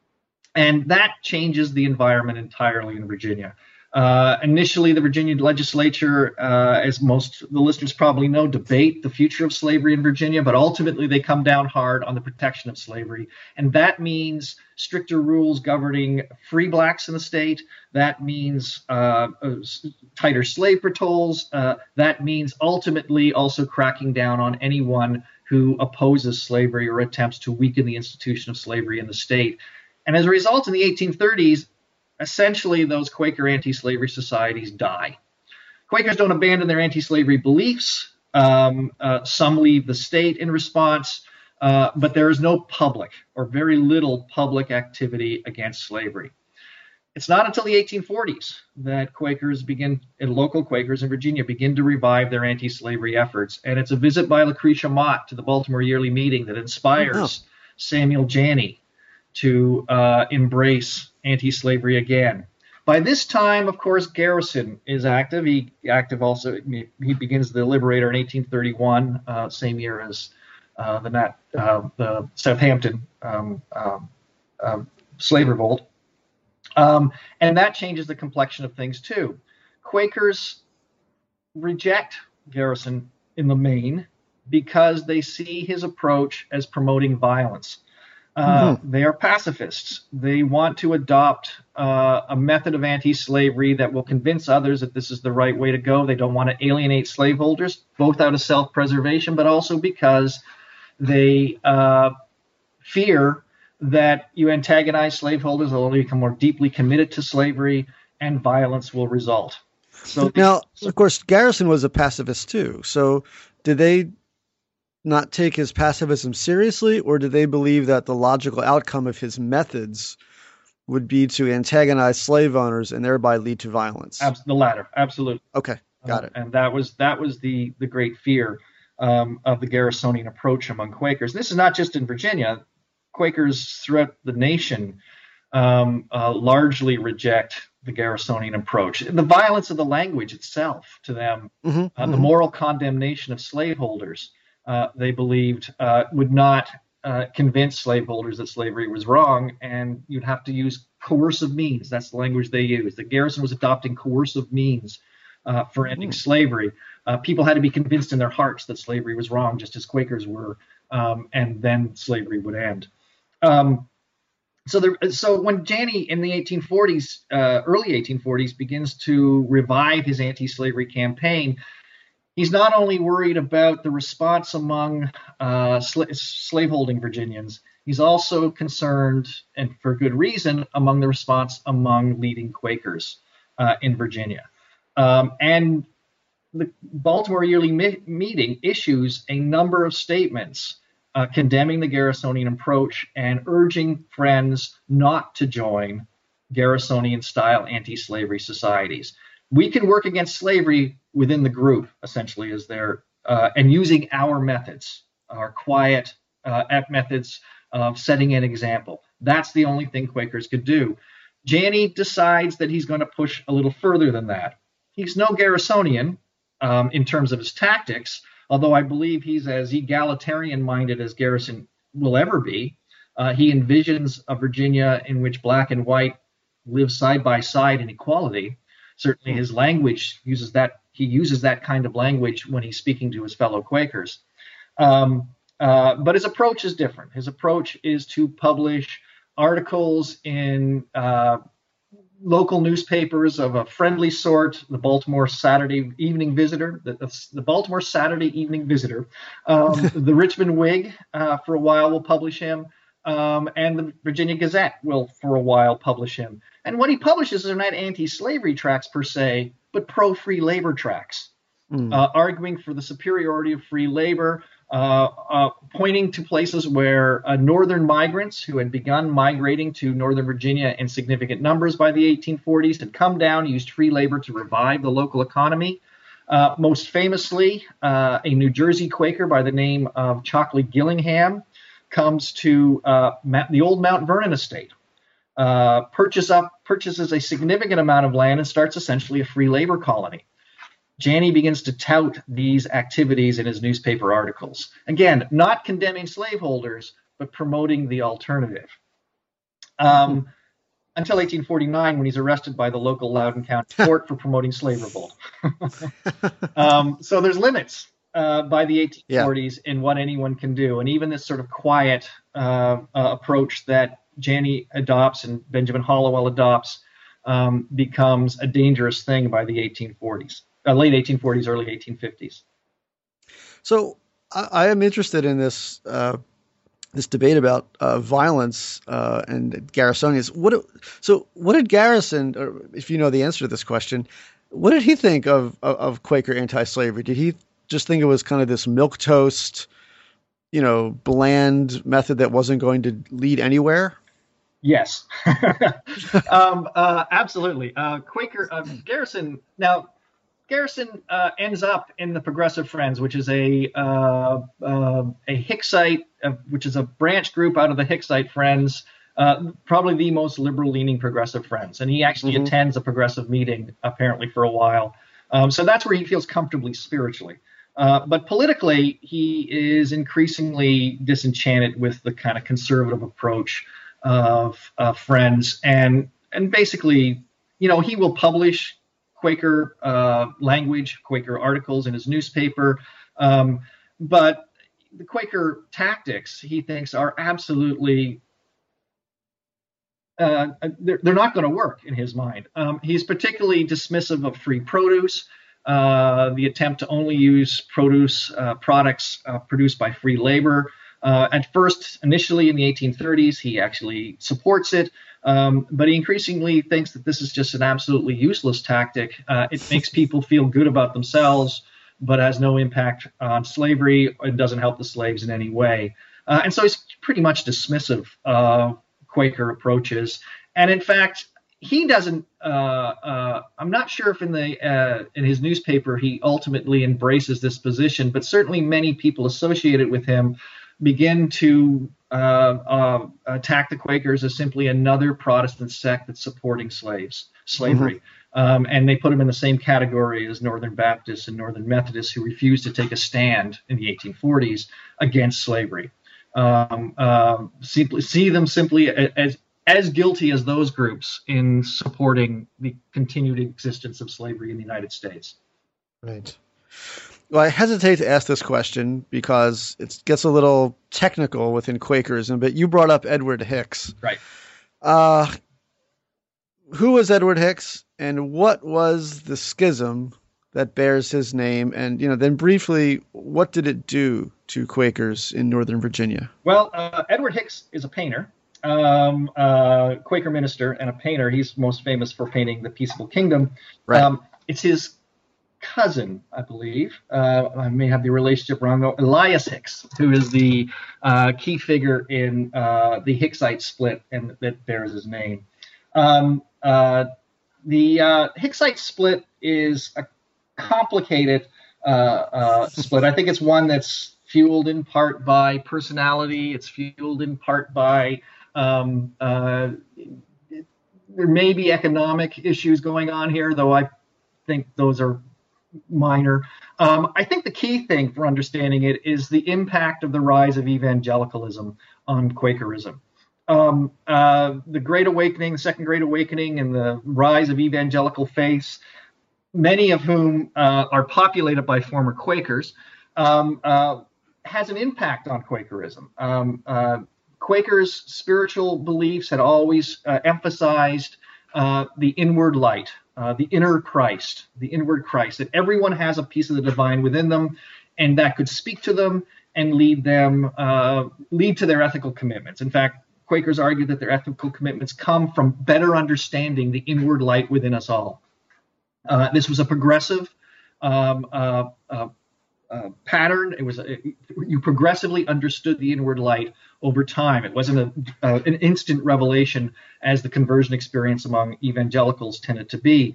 And that changes the environment entirely in Virginia. Uh, initially, the Virginia legislature, uh, as most of the listeners probably know, debate the future of slavery in Virginia, but ultimately they come down hard on the protection of slavery. And that means stricter rules governing free blacks in the state. That means uh, tighter slave patrols. Uh, that means ultimately also cracking down on anyone who opposes slavery or attempts to weaken the institution of slavery in the state. And as a result, in the eighteen thirties, essentially, those Quaker anti-slavery societies die. Quakers don't abandon their anti-slavery beliefs. Um, uh, some leave the state in response, uh, but there is no public or very little public activity against slavery. It's not until the eighteen forties that Quakers begin, and local Quakers in Virginia begin to revive their anti-slavery efforts. And it's a visit by Lucretia Mott to the Baltimore Yearly Meeting that inspires oh. Samuel Janney to uh, embrace anti-slavery again. By this time, of course, Garrison is active. He active also. He begins the Liberator in eighteen thirty-one, uh, same year as uh, the Nat, uh, the Southampton um, um, uh, slave revolt, um, and that changes the complexion of things too. Quakers reject Garrison in the main because they see his approach as promoting violence. Uh, mm-hmm. They are pacifists. They want to adopt uh, a method of anti-slavery that will convince others that this is the right way to go. They don't want to alienate slaveholders, both out of self-preservation, but also because they uh, fear that you antagonize slaveholders, they'll only become more deeply committed to slavery, and violence will result. So now, of course, Garrison was a pacifist too. So did they not take his pacifism seriously, or did they believe that the logical outcome of his methods would be to antagonize slave owners and thereby lead to violence? The latter, absolutely. Okay, got it. Uh, and that was that was the the great fear um, of the Garrisonian approach among Quakers. This is not just in Virginia. Quakers throughout the nation um, uh, largely reject the Garrisonian approach. The violence of the language itself to them, mm-hmm, uh, mm-hmm. the moral condemnation of slaveholders, uh, they believed uh, would not uh, convince slaveholders that slavery was wrong, and you'd have to use coercive means. That's the language they used. The Garrison was adopting coercive means uh, for ending mm. slavery. Uh, people had to be convinced in their hearts that slavery was wrong, just as Quakers were, um, and then slavery would end. Um, So, there, so when Janney in the eighteen forties, uh, early eighteen forties, begins to revive his anti-slavery campaign, he's not only worried about the response among uh, sl- slaveholding Virginians, he's also concerned, and for good reason, among the response among leading Quakers uh, in Virginia. Um, and the Baltimore Yearly Mi- Meeting issues a number of statements Uh, condemning the Garrisonian approach and urging friends not to join Garrisonian-style anti-slavery societies. We can work against slavery within the group, essentially, as they're uh, and using our methods, our quiet uh, methods of setting an example. That's the only thing Quakers could do. Janney decides that he's going to push a little further than that. He's no Garrisonian um, in terms of his tactics, although I believe he's as egalitarian-minded as Garrison will ever be. Uh, he envisions a Virginia in which black and white live side by side in equality. Certainly his language uses that. He uses that kind of language when he's speaking to his fellow Quakers. Um, uh, but his approach is different. His approach is to publish articles in uh, local newspapers of a friendly sort, the Baltimore Saturday Evening Visitor, the, the Baltimore Saturday Evening Visitor, um, the Richmond Whig uh, for a while will publish him, um, and the Virginia Gazette will for a while publish him. And what he publishes are not anti-slavery tracts per se, but pro-free labor tracts, mm. uh, arguing for the superiority of free labor, Uh, uh, pointing to places where uh, northern migrants who had begun migrating to northern Virginia in significant numbers by the eighteen forties had come down, used free labor to revive the local economy. Uh, most famously, uh, a New Jersey Quaker by the name of Chockley Gillingham comes to uh, Ma- the old Mount Vernon estate, uh, purchase up, purchases a significant amount of land and starts essentially a free labor colony. Janney begins to tout these activities in his newspaper articles. Again, not condemning slaveholders, but promoting the alternative. Um, mm-hmm. Until eighteen forty-nine, when he's arrested by the local Loudoun County Court for promoting slave revolt. um, so there's limits uh, by the eighteen forties yeah. in what anyone can do. And even this sort of quiet uh, uh, approach that Janney adopts and Benjamin Hallowell adopts um, becomes a dangerous thing by the eighteen forties. Uh, late eighteen forties, early eighteen fifties. So I, I am interested in this uh, this debate about uh, violence uh, and Garrisonians. What so what did Garrison, or if you know the answer to this question, what did he think of of, of Quaker anti-slavery? Did he just think it was kind of this milquetoast, you know, bland method that wasn't going to lead anywhere? Yes, um, uh, absolutely. Uh, Quaker uh, Garrison now. Garrison uh, ends up in the Progressive Friends, which is a uh, uh, a Hicksite, uh, which is a branch group out of the Hicksite Friends, uh, probably the most liberal-leaning Progressive Friends. And he actually mm-hmm. attends a progressive meeting, apparently, for a while. Um, so that's where he feels comfortably spiritually. Uh, but politically, he is increasingly disenchanted with the kind of conservative approach of uh, Friends. And, and basically, you know, he will publish Quaker uh, language, Quaker articles in his newspaper. Um, but the Quaker tactics, he thinks, are absolutely uh, they're, they're not going to work in his mind. Um, he's particularly dismissive of free produce, uh, the attempt to only use produce uh, products uh, produced by free labor. Uh, at first, initially in the eighteen thirties, he actually supports it, um, but he increasingly thinks that this is just an absolutely useless tactic. Uh, it makes people feel good about themselves, but has no impact on slavery and doesn't help the slaves in any way. Uh, and so he's pretty much dismissive of Quaker approaches. And in fact, he doesn't, uh, uh, I'm not sure if in the uh, in his newspaper he ultimately embraces this position, but certainly many people associated with him begin to uh, uh, attack the Quakers as simply another Protestant sect that's supporting slaves, slavery. Mm-hmm. Um, and they put them in the same category as Northern Baptists and Northern Methodists who refused to take a stand in the eighteen forties against slavery. Um, uh, simply see them simply as, as guilty as those groups in supporting the continued existence of slavery in the United States. Right. Well, I hesitate to ask this question because it gets a little technical within Quakerism, but you brought up Edward Hicks. Right. Uh, who was Edward Hicks, and what was the schism that bears his name? And, you know, then briefly, what did it do to Quakers in Northern Virginia? Well, uh, Edward Hicks is a painter, um, uh, Quaker minister and a painter. He's most famous for painting the Peaceable Kingdom. Right. Um, it's his cousin, I believe, uh, I may have the relationship wrong, though, Elias Hicks, who is the uh, key figure in uh, the Hicksite split, and that bears his name. Um, uh, the uh, Hicksite split is a complicated uh, uh, split. I think it's one that's fueled in part by personality. It's fueled in part by um, uh, there may be economic issues going on here, though I think those are minor. Um, I think the key thing for understanding it is the impact of the rise of evangelicalism on Quakerism. Um, uh, the Great Awakening, the Second Great Awakening, and the rise of evangelical faiths, many of whom uh, are populated by former Quakers, um, uh, has an impact on Quakerism. Um, uh, Quakers' spiritual beliefs had always uh, emphasized uh, the inward light, Uh, the inner Christ, the inward Christ, that everyone has a piece of the divine within them, and that could speak to them and lead them, uh, lead to their ethical commitments. In fact, Quakers argue that their ethical commitments come from better understanding the inward light within us all. Uh, this was a progressive um, uh, uh, uh, pattern. It was a, it, you progressively understood the inward light over time. It wasn't a, uh, an instant revelation as the conversion experience among evangelicals tended to be.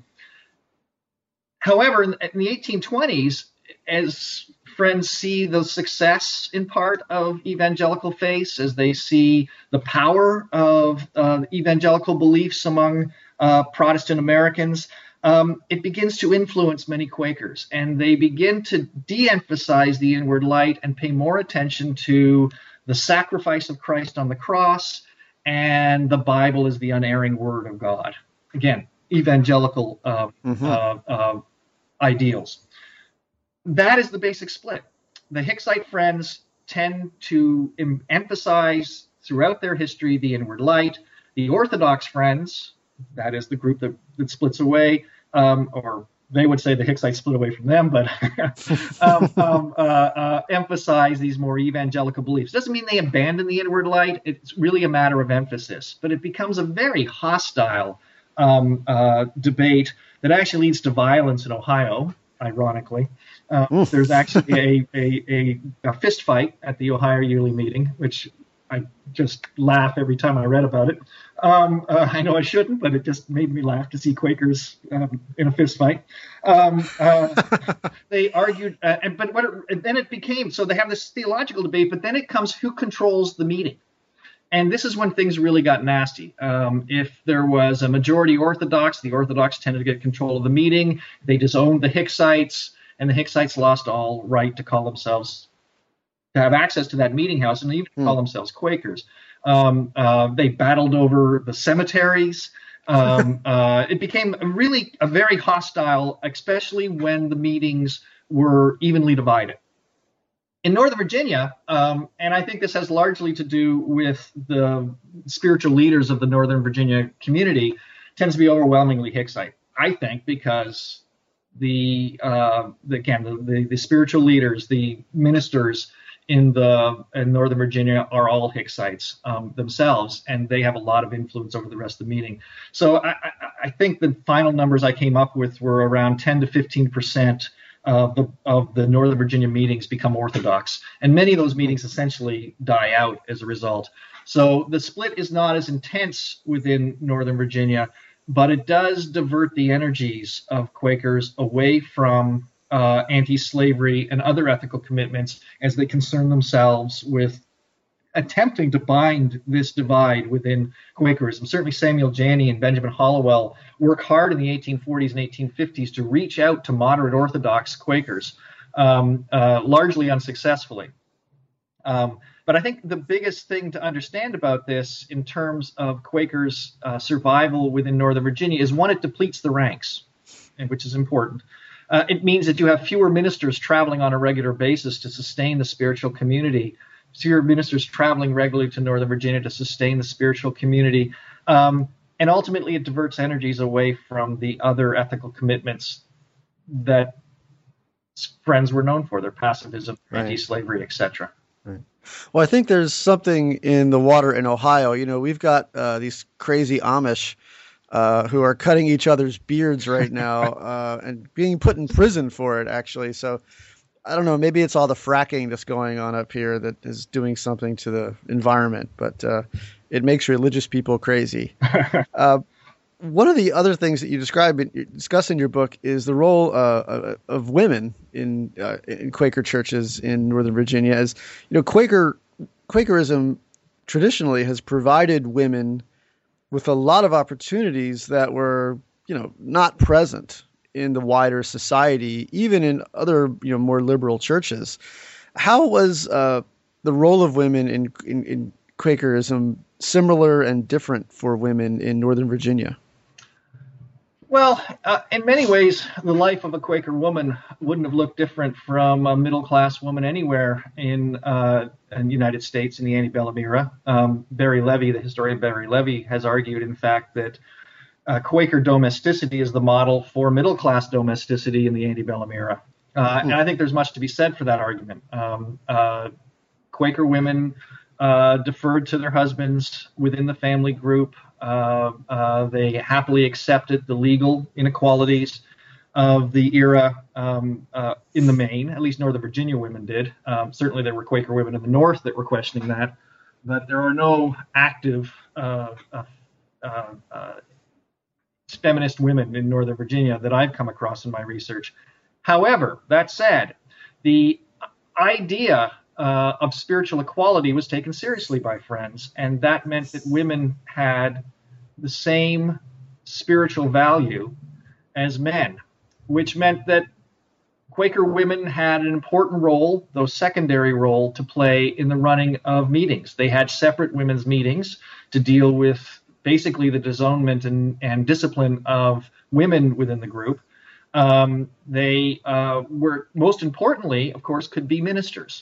However, in, in the eighteen twenties, as friends see the success in part of evangelical faiths, as they see the power of uh, evangelical beliefs among uh, Protestant Americans, um, it begins to influence many Quakers, and they begin to de-emphasize the inward light and pay more attention to the sacrifice of Christ on the cross, and the Bible is the unerring word of God. Again, evangelical uh, mm-hmm. uh, uh, ideals. That is the basic split. The Hicksite Friends tend to em- emphasize throughout their history the inward light. The Orthodox Friends, that is the group that, that splits away, um, or they would say the Hicksites split away from them, but um, um, uh, uh, emphasize these more evangelical beliefs. Doesn't mean they abandon the inward light. It's really a matter of emphasis. But it becomes a very hostile um, uh, debate that actually leads to violence in Ohio, ironically. Uh, there's actually a, a, a, a fist fight at the Ohio Yearly Meeting, which I just laugh every time I read about it. Um, uh, I know I shouldn't, but it just made me laugh to see Quakers um, in a fist fight. Um, uh, they argued, uh, and but what it, then it became, so they have this theological debate, but then it comes who controls the meeting. And this is when things really got nasty. Um, if there was a majority Orthodox, the Orthodox tended to get control of the meeting. They disowned the Hicksites, and the Hicksites lost all right to call themselves, to have access to that meeting house, and even mm. call themselves Quakers. Um, uh, they battled over the cemeteries. Um, uh, it became really a very hostile, especially when the meetings were evenly divided. In Northern Virginia, um, and I think this has largely to do with the spiritual leaders of the Northern Virginia community, tends to be overwhelmingly Hicksite. I think because the, uh, the again the, the, the spiritual leaders, the ministers in the in Northern Virginia are all Hicksites um, themselves, and they have a lot of influence over the rest of the meeting. So I, I, I think the final numbers I came up with were around ten to fifteen percent of the of the Northern Virginia meetings become Orthodox, and many of those meetings essentially die out as a result. So the split is not as intense within Northern Virginia, but it does divert the energies of Quakers away from uh, anti-slavery and other ethical commitments as they concern themselves with attempting to bind this divide within Quakerism. Certainly Samuel Janney and Benjamin Hollowell work hard in the eighteen forties and eighteen fifties to reach out to moderate Orthodox Quakers, um, uh, largely unsuccessfully. Um, but I think the biggest thing to understand about this in terms of Quakers' uh, survival within Northern Virginia is, one, it depletes the ranks, and which is important. Uh, it means that you have fewer ministers traveling on a regular basis to sustain the spiritual community, fewer ministers traveling regularly to Northern Virginia to sustain the spiritual community. Um, and ultimately, it diverts energies away from the other ethical commitments that Friends were known for, their pacifism, right, anti-slavery, et cetera. Right. Well, I think there's something in the water in Ohio. You know, we've got uh, these crazy Amish uh, who are cutting each other's beards right now uh, and being put in prison for it, actually. So I don't know, maybe it's all the fracking that's going on up here that is doing something to the environment, but uh, it makes religious people crazy. uh, one of the other things that you describe, in, discuss in your book, is the role uh, of women in uh, in Quaker churches in Northern Virginia. As you know, Quaker Quakerism traditionally has provided women with a lot of opportunities that were, you know, not present in the wider society, even in other, you know, more liberal churches. How was uh, the role of women in, in, in Quakerism similar and different for women in Northern Virginia? Well, uh, in many ways, the life of a Quaker woman wouldn't have looked different from a middle-class woman anywhere in, uh, in the United States in the antebellum era. Um, Barry Levy, the historian Barry Levy, has argued, in fact, that uh, Quaker domesticity is the model for middle-class domesticity in the antebellum era. Uh, and I think there's much to be said for that argument. Um, uh, Quaker women uh, deferred to their husbands within the family group. Uh, uh, they happily accepted the legal inequalities of the era um, uh, in the main. At least Northern Virginia women did. Um, certainly there were Quaker women in the North that were questioning that. But there are no active uh, uh, uh, uh, feminist women in Northern Virginia that I've come across in my research. However, that said, the idea uh, of spiritual equality was taken seriously by Friends, and that meant that women had the same spiritual value as men, which meant that Quaker women had an important role, though secondary role, to play in the running of meetings. They had separate women's meetings to deal with basically the disownment and, and discipline of women within the group. Um, they uh, were, most importantly, of course, could be ministers.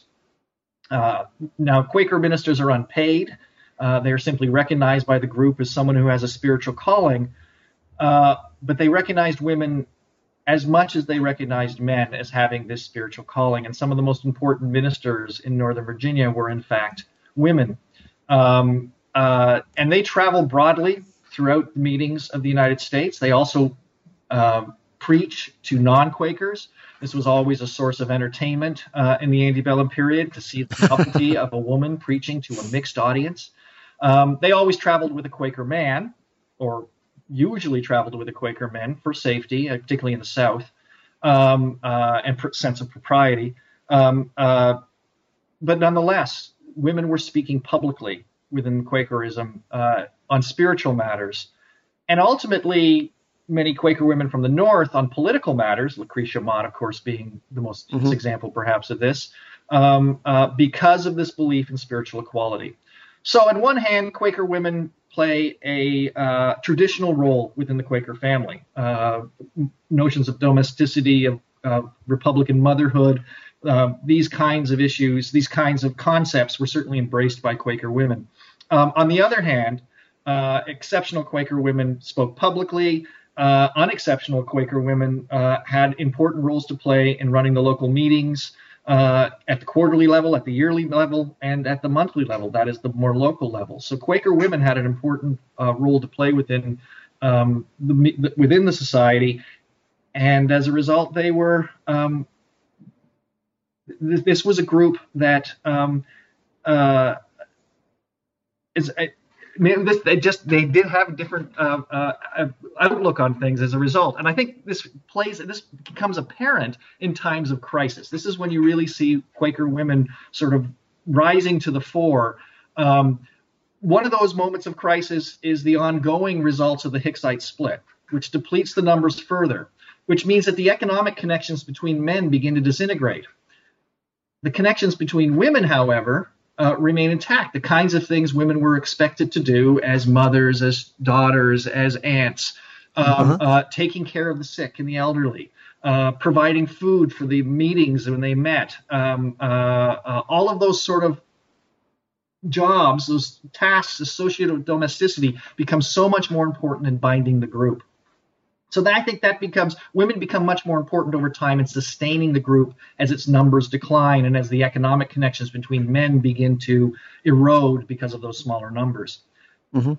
Uh, now, Quaker ministers are unpaid. Uh, they are simply recognized by the group as someone who has a spiritual calling. Uh, but they recognized women as much as they recognized men as having this spiritual calling. And some of the most important ministers in Northern Virginia were, in fact, women. Um, uh, and they traveled broadly throughout the meetings of the United States. They also uh, preach to non-Quakers. This was always a source of entertainment uh, in the antebellum period, to see the novelty of a woman preaching to a mixed audience. Um, they always traveled with a Quaker man, or usually traveled with a Quaker man for safety, uh, particularly in the South, um, uh, and pr- sense of propriety. Um, uh, but nonetheless, women were speaking publicly within Quakerism uh, on spiritual matters. And ultimately, many Quaker women from the North on political matters, Lucretia Mott, of course, being the most mm-hmm. example perhaps of this, um, uh, because of this belief in spiritual equality. So on one hand, Quaker women play a uh, traditional role within the Quaker family. Uh, notions of domesticity, of uh, Republican motherhood, uh, these kinds of issues, these kinds of concepts were certainly embraced by Quaker women. Um, on the other hand, uh, exceptional Quaker women spoke publicly. Uh, unexceptional Quaker women uh, had important roles to play in running the local meetings uh, at the quarterly level, at the yearly level, and at the monthly level. That is the more local level. So Quaker women had an important uh, role to play within um, the, within the society, and as a result, they were. Um, th- this was a group that um, uh, is. Uh, I mean, this, they just they did have a different uh, uh, outlook on things as a result, and I think this plays this becomes apparent in times of crisis. This is when you really see Quaker women sort of rising to the fore. Um, one of those moments of crisis is the ongoing results of the Hicksite split, which depletes the numbers further, which means that the economic connections between men begin to disintegrate. The connections between women, however, Uh, remain intact. The kinds of things women were expected to do as mothers, as daughters, as aunts, um, uh-huh. uh, taking care of the sick and the elderly, uh, providing food for the meetings when they met, um, uh, uh, all of those sort of jobs, those tasks associated with domesticity become so much more important in binding the group. So that, I think that becomes, women become much more important over time in sustaining the group as its numbers decline and as the economic connections between men begin to erode because of those smaller numbers. Mm-hmm.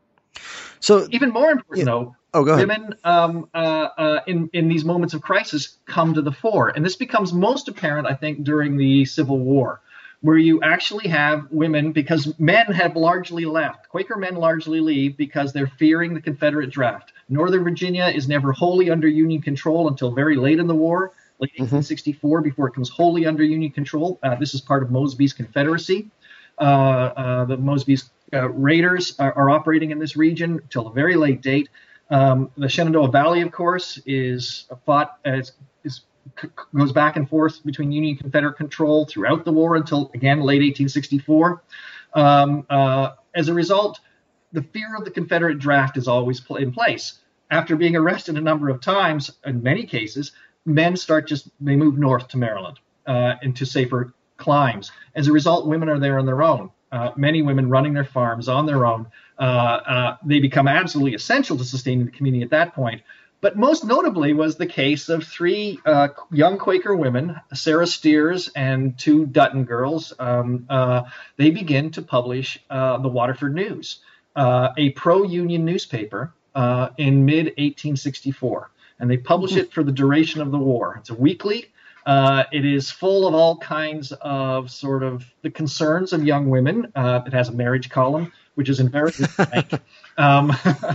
So even more important, yeah. though, oh, go ahead. women um, uh, uh, in, in these moments of crisis come to the fore. And this becomes most apparent, I think, during the Civil War, where you actually have women, because men have largely left. Quaker men largely leave because they're fearing the Confederate draft. Northern Virginia is never wholly under Union control until very late in the war, late mm-hmm. eighteen sixty-four, before it comes wholly under Union control. Uh, this is part of Mosby's Confederacy. Uh, uh, the Mosby's uh, raiders are, are operating in this region until a very late date. Um, the Shenandoah Valley, of course, is fought as is goes back and forth between Union and Confederate control throughout the war until, again, late eighteen sixty-four. Um, uh, as a result, the fear of the Confederate draft is always pl- in place. After being arrested a number of times, in many cases, men start just, they move north to Maryland uh, into safer climes. As a result, women are there on their own. Uh, many women running their farms on their own. Uh, uh, they become absolutely essential to sustaining the community at that point. But most notably was the case of three uh, young Quaker women, Sarah Steers and two Dutton girls. Um, uh, they begin to publish uh, the Waterford News, uh, a pro-union newspaper uh, in mid eighteen sixty-four. And they publish it for the duration of the war. It's a weekly. Uh, it is full of all kinds of sort of the concerns of young women. Uh, it has a marriage column, which is invariably blank. um,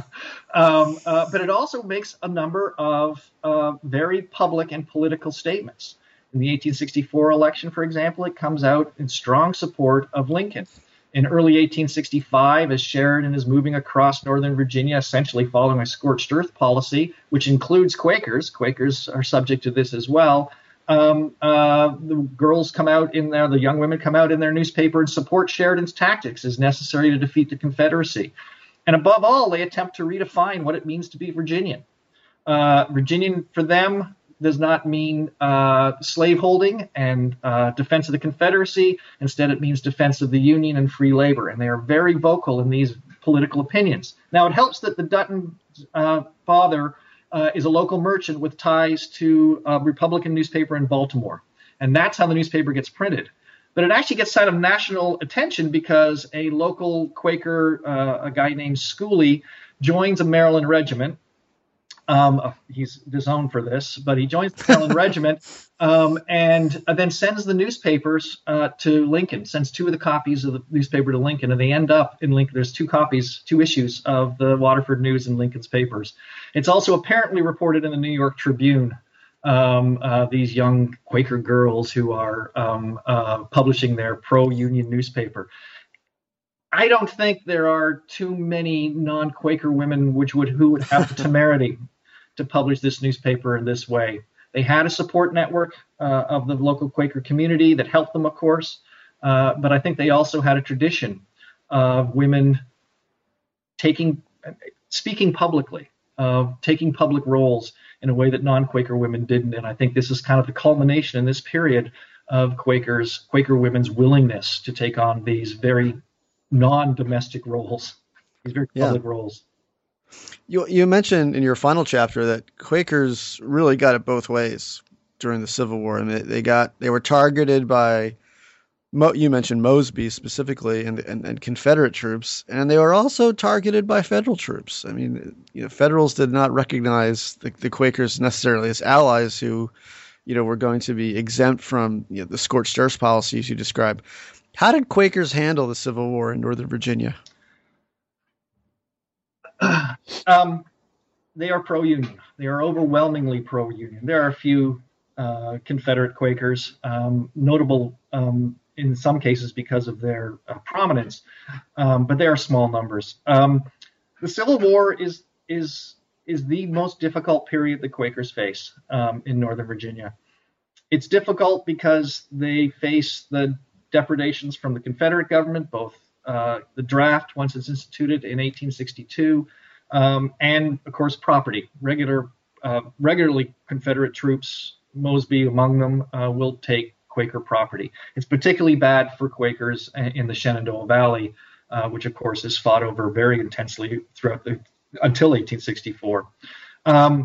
um, uh, but it also makes a number of uh, very public and political statements. In the eighteen sixty-four election, for example, it comes out in strong support of Lincoln. In early eighteen sixty-five, as Sheridan is moving across northern Virginia, essentially following a scorched earth policy, which includes Quakers. Quakers are subject to this as well. Um, uh, the girls come out in there, the young women come out in their newspaper and support Sheridan's tactics as necessary to defeat the Confederacy. And above all, they attempt to redefine what it means to be Virginian. Uh, Virginian for them does not mean uh, slaveholding and uh, defense of the Confederacy. Instead, it means defense of the Union and free labor. And they are very vocal in these political opinions. Now, it helps that the Dutton uh, father Uh, is a local merchant with ties to a Republican newspaper in Baltimore. And that's how the newspaper gets printed. But it actually gets kind of national attention because a local Quaker, uh, a guy named Schooley, joins a Maryland regiment. Um, he's disowned for this, but he joins the Maryland regiment um, and uh, then sends the newspapers uh, to Lincoln, sends two of the copies of the newspaper to Lincoln, and they end up in Lincoln. There's two copies, two issues of the Waterford News in Lincoln's papers. It's also apparently reported in the New York Tribune, um, uh, these young Quaker girls who are um, uh, publishing their pro-union newspaper. I don't think there are too many non-Quaker women which would who would have the temerity to publish this newspaper in this way. They had a support network uh, of the local Quaker community that helped them, of course, uh, but I think they also had a tradition of women taking, speaking publicly, uh, taking public roles in a way that non-Quaker women didn't. And I think this is kind of the culmination in this period of Quakers, Quaker women's willingness to take on these very non-domestic roles, these very Yeah. public roles. You you mentioned in your final chapter that Quakers really got it both ways during the Civil War. I mean, they, they got they were targeted by, Mo, you mentioned Mosby specifically, and, and and Confederate troops, and they were also targeted by Federal troops. I mean, you know, Federals did not recognize the, the Quakers necessarily as allies who, you know, were going to be exempt from, you know, the scorched earth policies you described. How did Quakers handle the Civil War in Northern Virginia? Um, they are pro-union. They are overwhelmingly pro-union. There are a few uh, Confederate Quakers, um, notable um, in some cases because of their uh, prominence, um, but they are small numbers. Um, the Civil War is is is the most difficult period the Quakers face um, in Northern Virginia. It's difficult because they face the depredations from the Confederate government, both uh, the draft once it's instituted in eighteen sixty-two, um, and of course property. Regular, uh, regularly Confederate troops, Mosby among them, uh, will take Quaker property. It's particularly bad for Quakers in the Shenandoah Valley, uh, which of course is fought over very intensely throughout the until eighteen sixty-four. Um,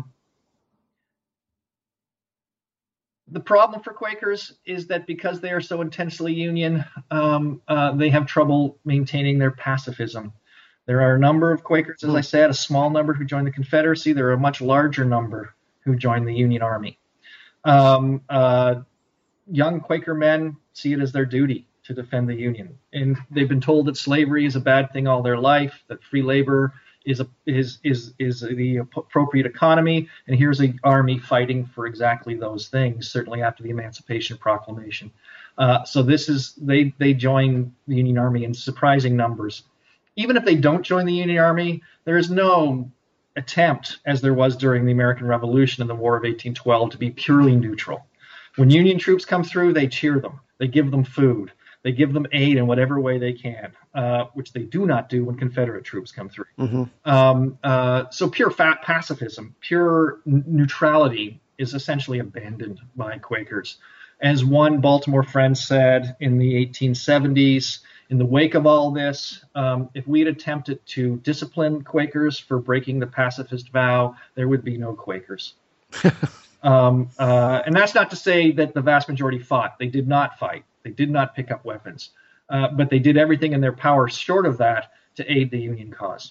The problem for Quakers is that because they are so intensely Union, um, uh, they have trouble maintaining their pacifism. There are a number of Quakers, as I said, a small number who joined the Confederacy. There are a much larger number who joined the Union Army. Um, uh, young Quaker men see it as their duty to defend the Union. And they've been told that slavery is a bad thing all their life, that free labor is a, is is is the appropriate economy, and here's an army fighting for exactly those things. Certainly after the Emancipation Proclamation, uh, so this is they they join the Union Army in surprising numbers. Even if they don't join the Union Army, there is no attempt, as there was during the American Revolution and the War of eighteen twelve, to be purely neutral. When Union troops come through, they cheer them, they give them food, they give them aid in whatever way they can, uh, which they do not do when Confederate troops come through. Mm-hmm. Um, uh, so pure fat pacifism, pure n- neutrality is essentially abandoned by Quakers. As one Baltimore friend said in the eighteen seventies, in the wake of all this, um, if we had attempted to discipline Quakers for breaking the pacifist vow, there would be no Quakers. um, uh, and that's not to say that the vast majority fought. They did not fight. They did not pick up weapons, uh, but they did everything in their power short of that to aid the Union cause.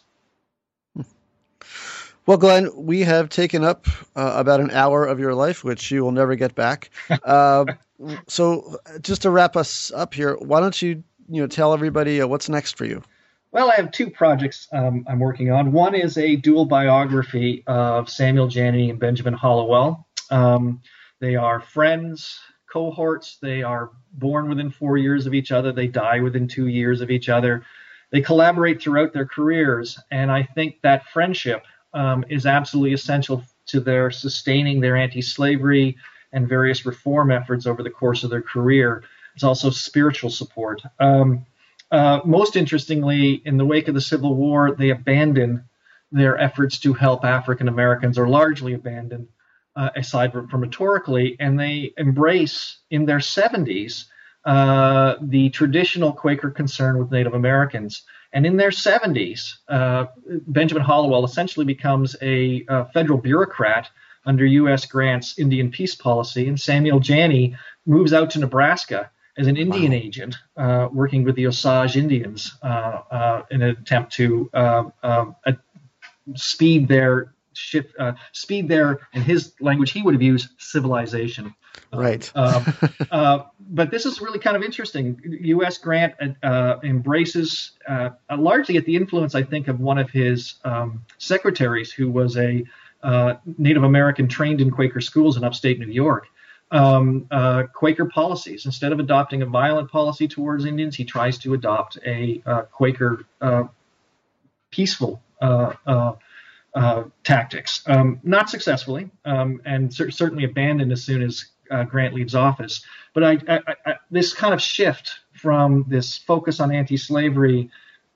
Well, Glenn, we have taken up uh, about an hour of your life, which you will never get back. Uh, so just to wrap us up here, why don't you, you know, tell everybody uh, what's next for you? Well, I have two projects um, I'm working on. One is a dual biography of Samuel Janney and Benjamin Hallowell. Um, they are friends, cohorts. They are born within four years of each other. They die within two years of each other. They collaborate throughout their careers, and I think that friendship um, is absolutely essential to their sustaining their anti-slavery and various reform efforts over the course of their career. It's also spiritual support. Um, uh, most interestingly, in the wake of the Civil War, they abandoned their efforts to help African Americans, or largely abandoned, Uh, aside from, from rhetorically, and they embrace in their seventies uh, the traditional Quaker concern with Native Americans. And in their seventies, uh, Benjamin Hallowell essentially becomes a, a federal bureaucrat under U S Grant's Indian peace policy, and Samuel Janney moves out to Nebraska as an Indian wow. agent, uh, working with the Osage Indians uh, uh, in an attempt to uh, uh, uh, speed their Shift, uh, speed there, in his language, he would have used civilization. Right. uh, uh, but this is really kind of interesting. U S Grant uh, embraces, uh, largely at the influence, I think, of one of his um, secretaries, who was a uh, Native American trained in Quaker schools in upstate New York, um, uh, Quaker policies. Instead of adopting a violent policy towards Indians, he tries to adopt a uh, Quaker uh, peaceful uh, uh Uh, tactics, um, not successfully, um, and cer- certainly abandoned as soon as uh, Grant leaves office. But I, I, I, this kind of shift from this focus on anti-slavery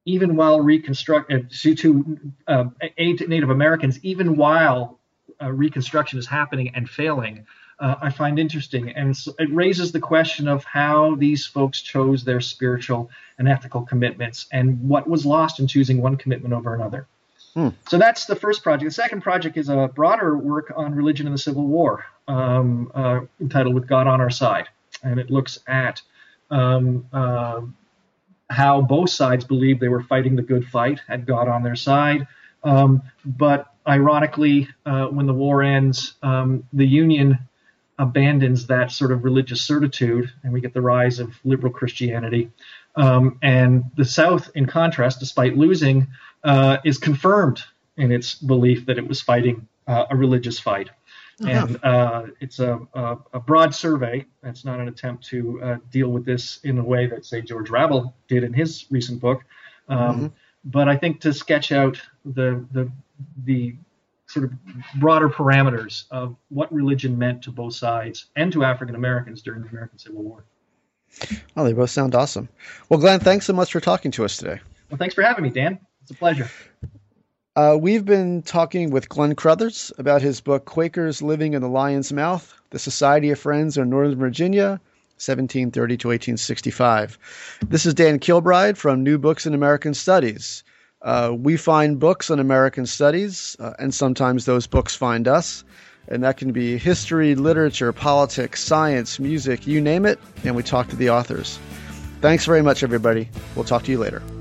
even while reconstruct uh, to, to uh, aid to Native Americans, even while uh, Reconstruction is happening and failing, uh, I find interesting. And so it raises the question of how these folks chose their spiritual and ethical commitments and what was lost in choosing one commitment over another. Hmm. So that's the first project. The second project is a broader work on religion in the Civil War, um, uh, entitled With God on Our Side. And it looks at um, uh, how both sides believed they were fighting the good fight, had God on their side. Um, but ironically, uh, when the war ends, um, the Union abandons that sort of religious certitude, and we get the rise of liberal Christianity. Um, and the South, in contrast, despite losing, uh, is confirmed in its belief that it was fighting uh, a religious fight. Uh-huh. And uh, it's a, a, a broad survey. It's not an attempt to uh, deal with this in a way that, say, George Ravel did in his recent book. Um, mm-hmm. But I think to sketch out the, the the sort of broader parameters of what religion meant to both sides and to African Americans during the American Civil War. Oh, they both sound awesome. Well, Glenn, thanks so much for talking to us today. Well, thanks for having me, Dan. It's a pleasure. Uh, we've been talking with Glenn Crothers about his book, Quakers Living in the Lion's Mouth, The Society of Friends in Northern Virginia, seventeen thirty to eighteen sixty-five. This is Dan Kilbride from New Books in American Studies. Uh, we find books on American studies, uh, and sometimes those books find us. And that can be history, literature, politics, science, music, you name it, and we talk to the authors. Thanks very much, everybody. We'll talk to you later.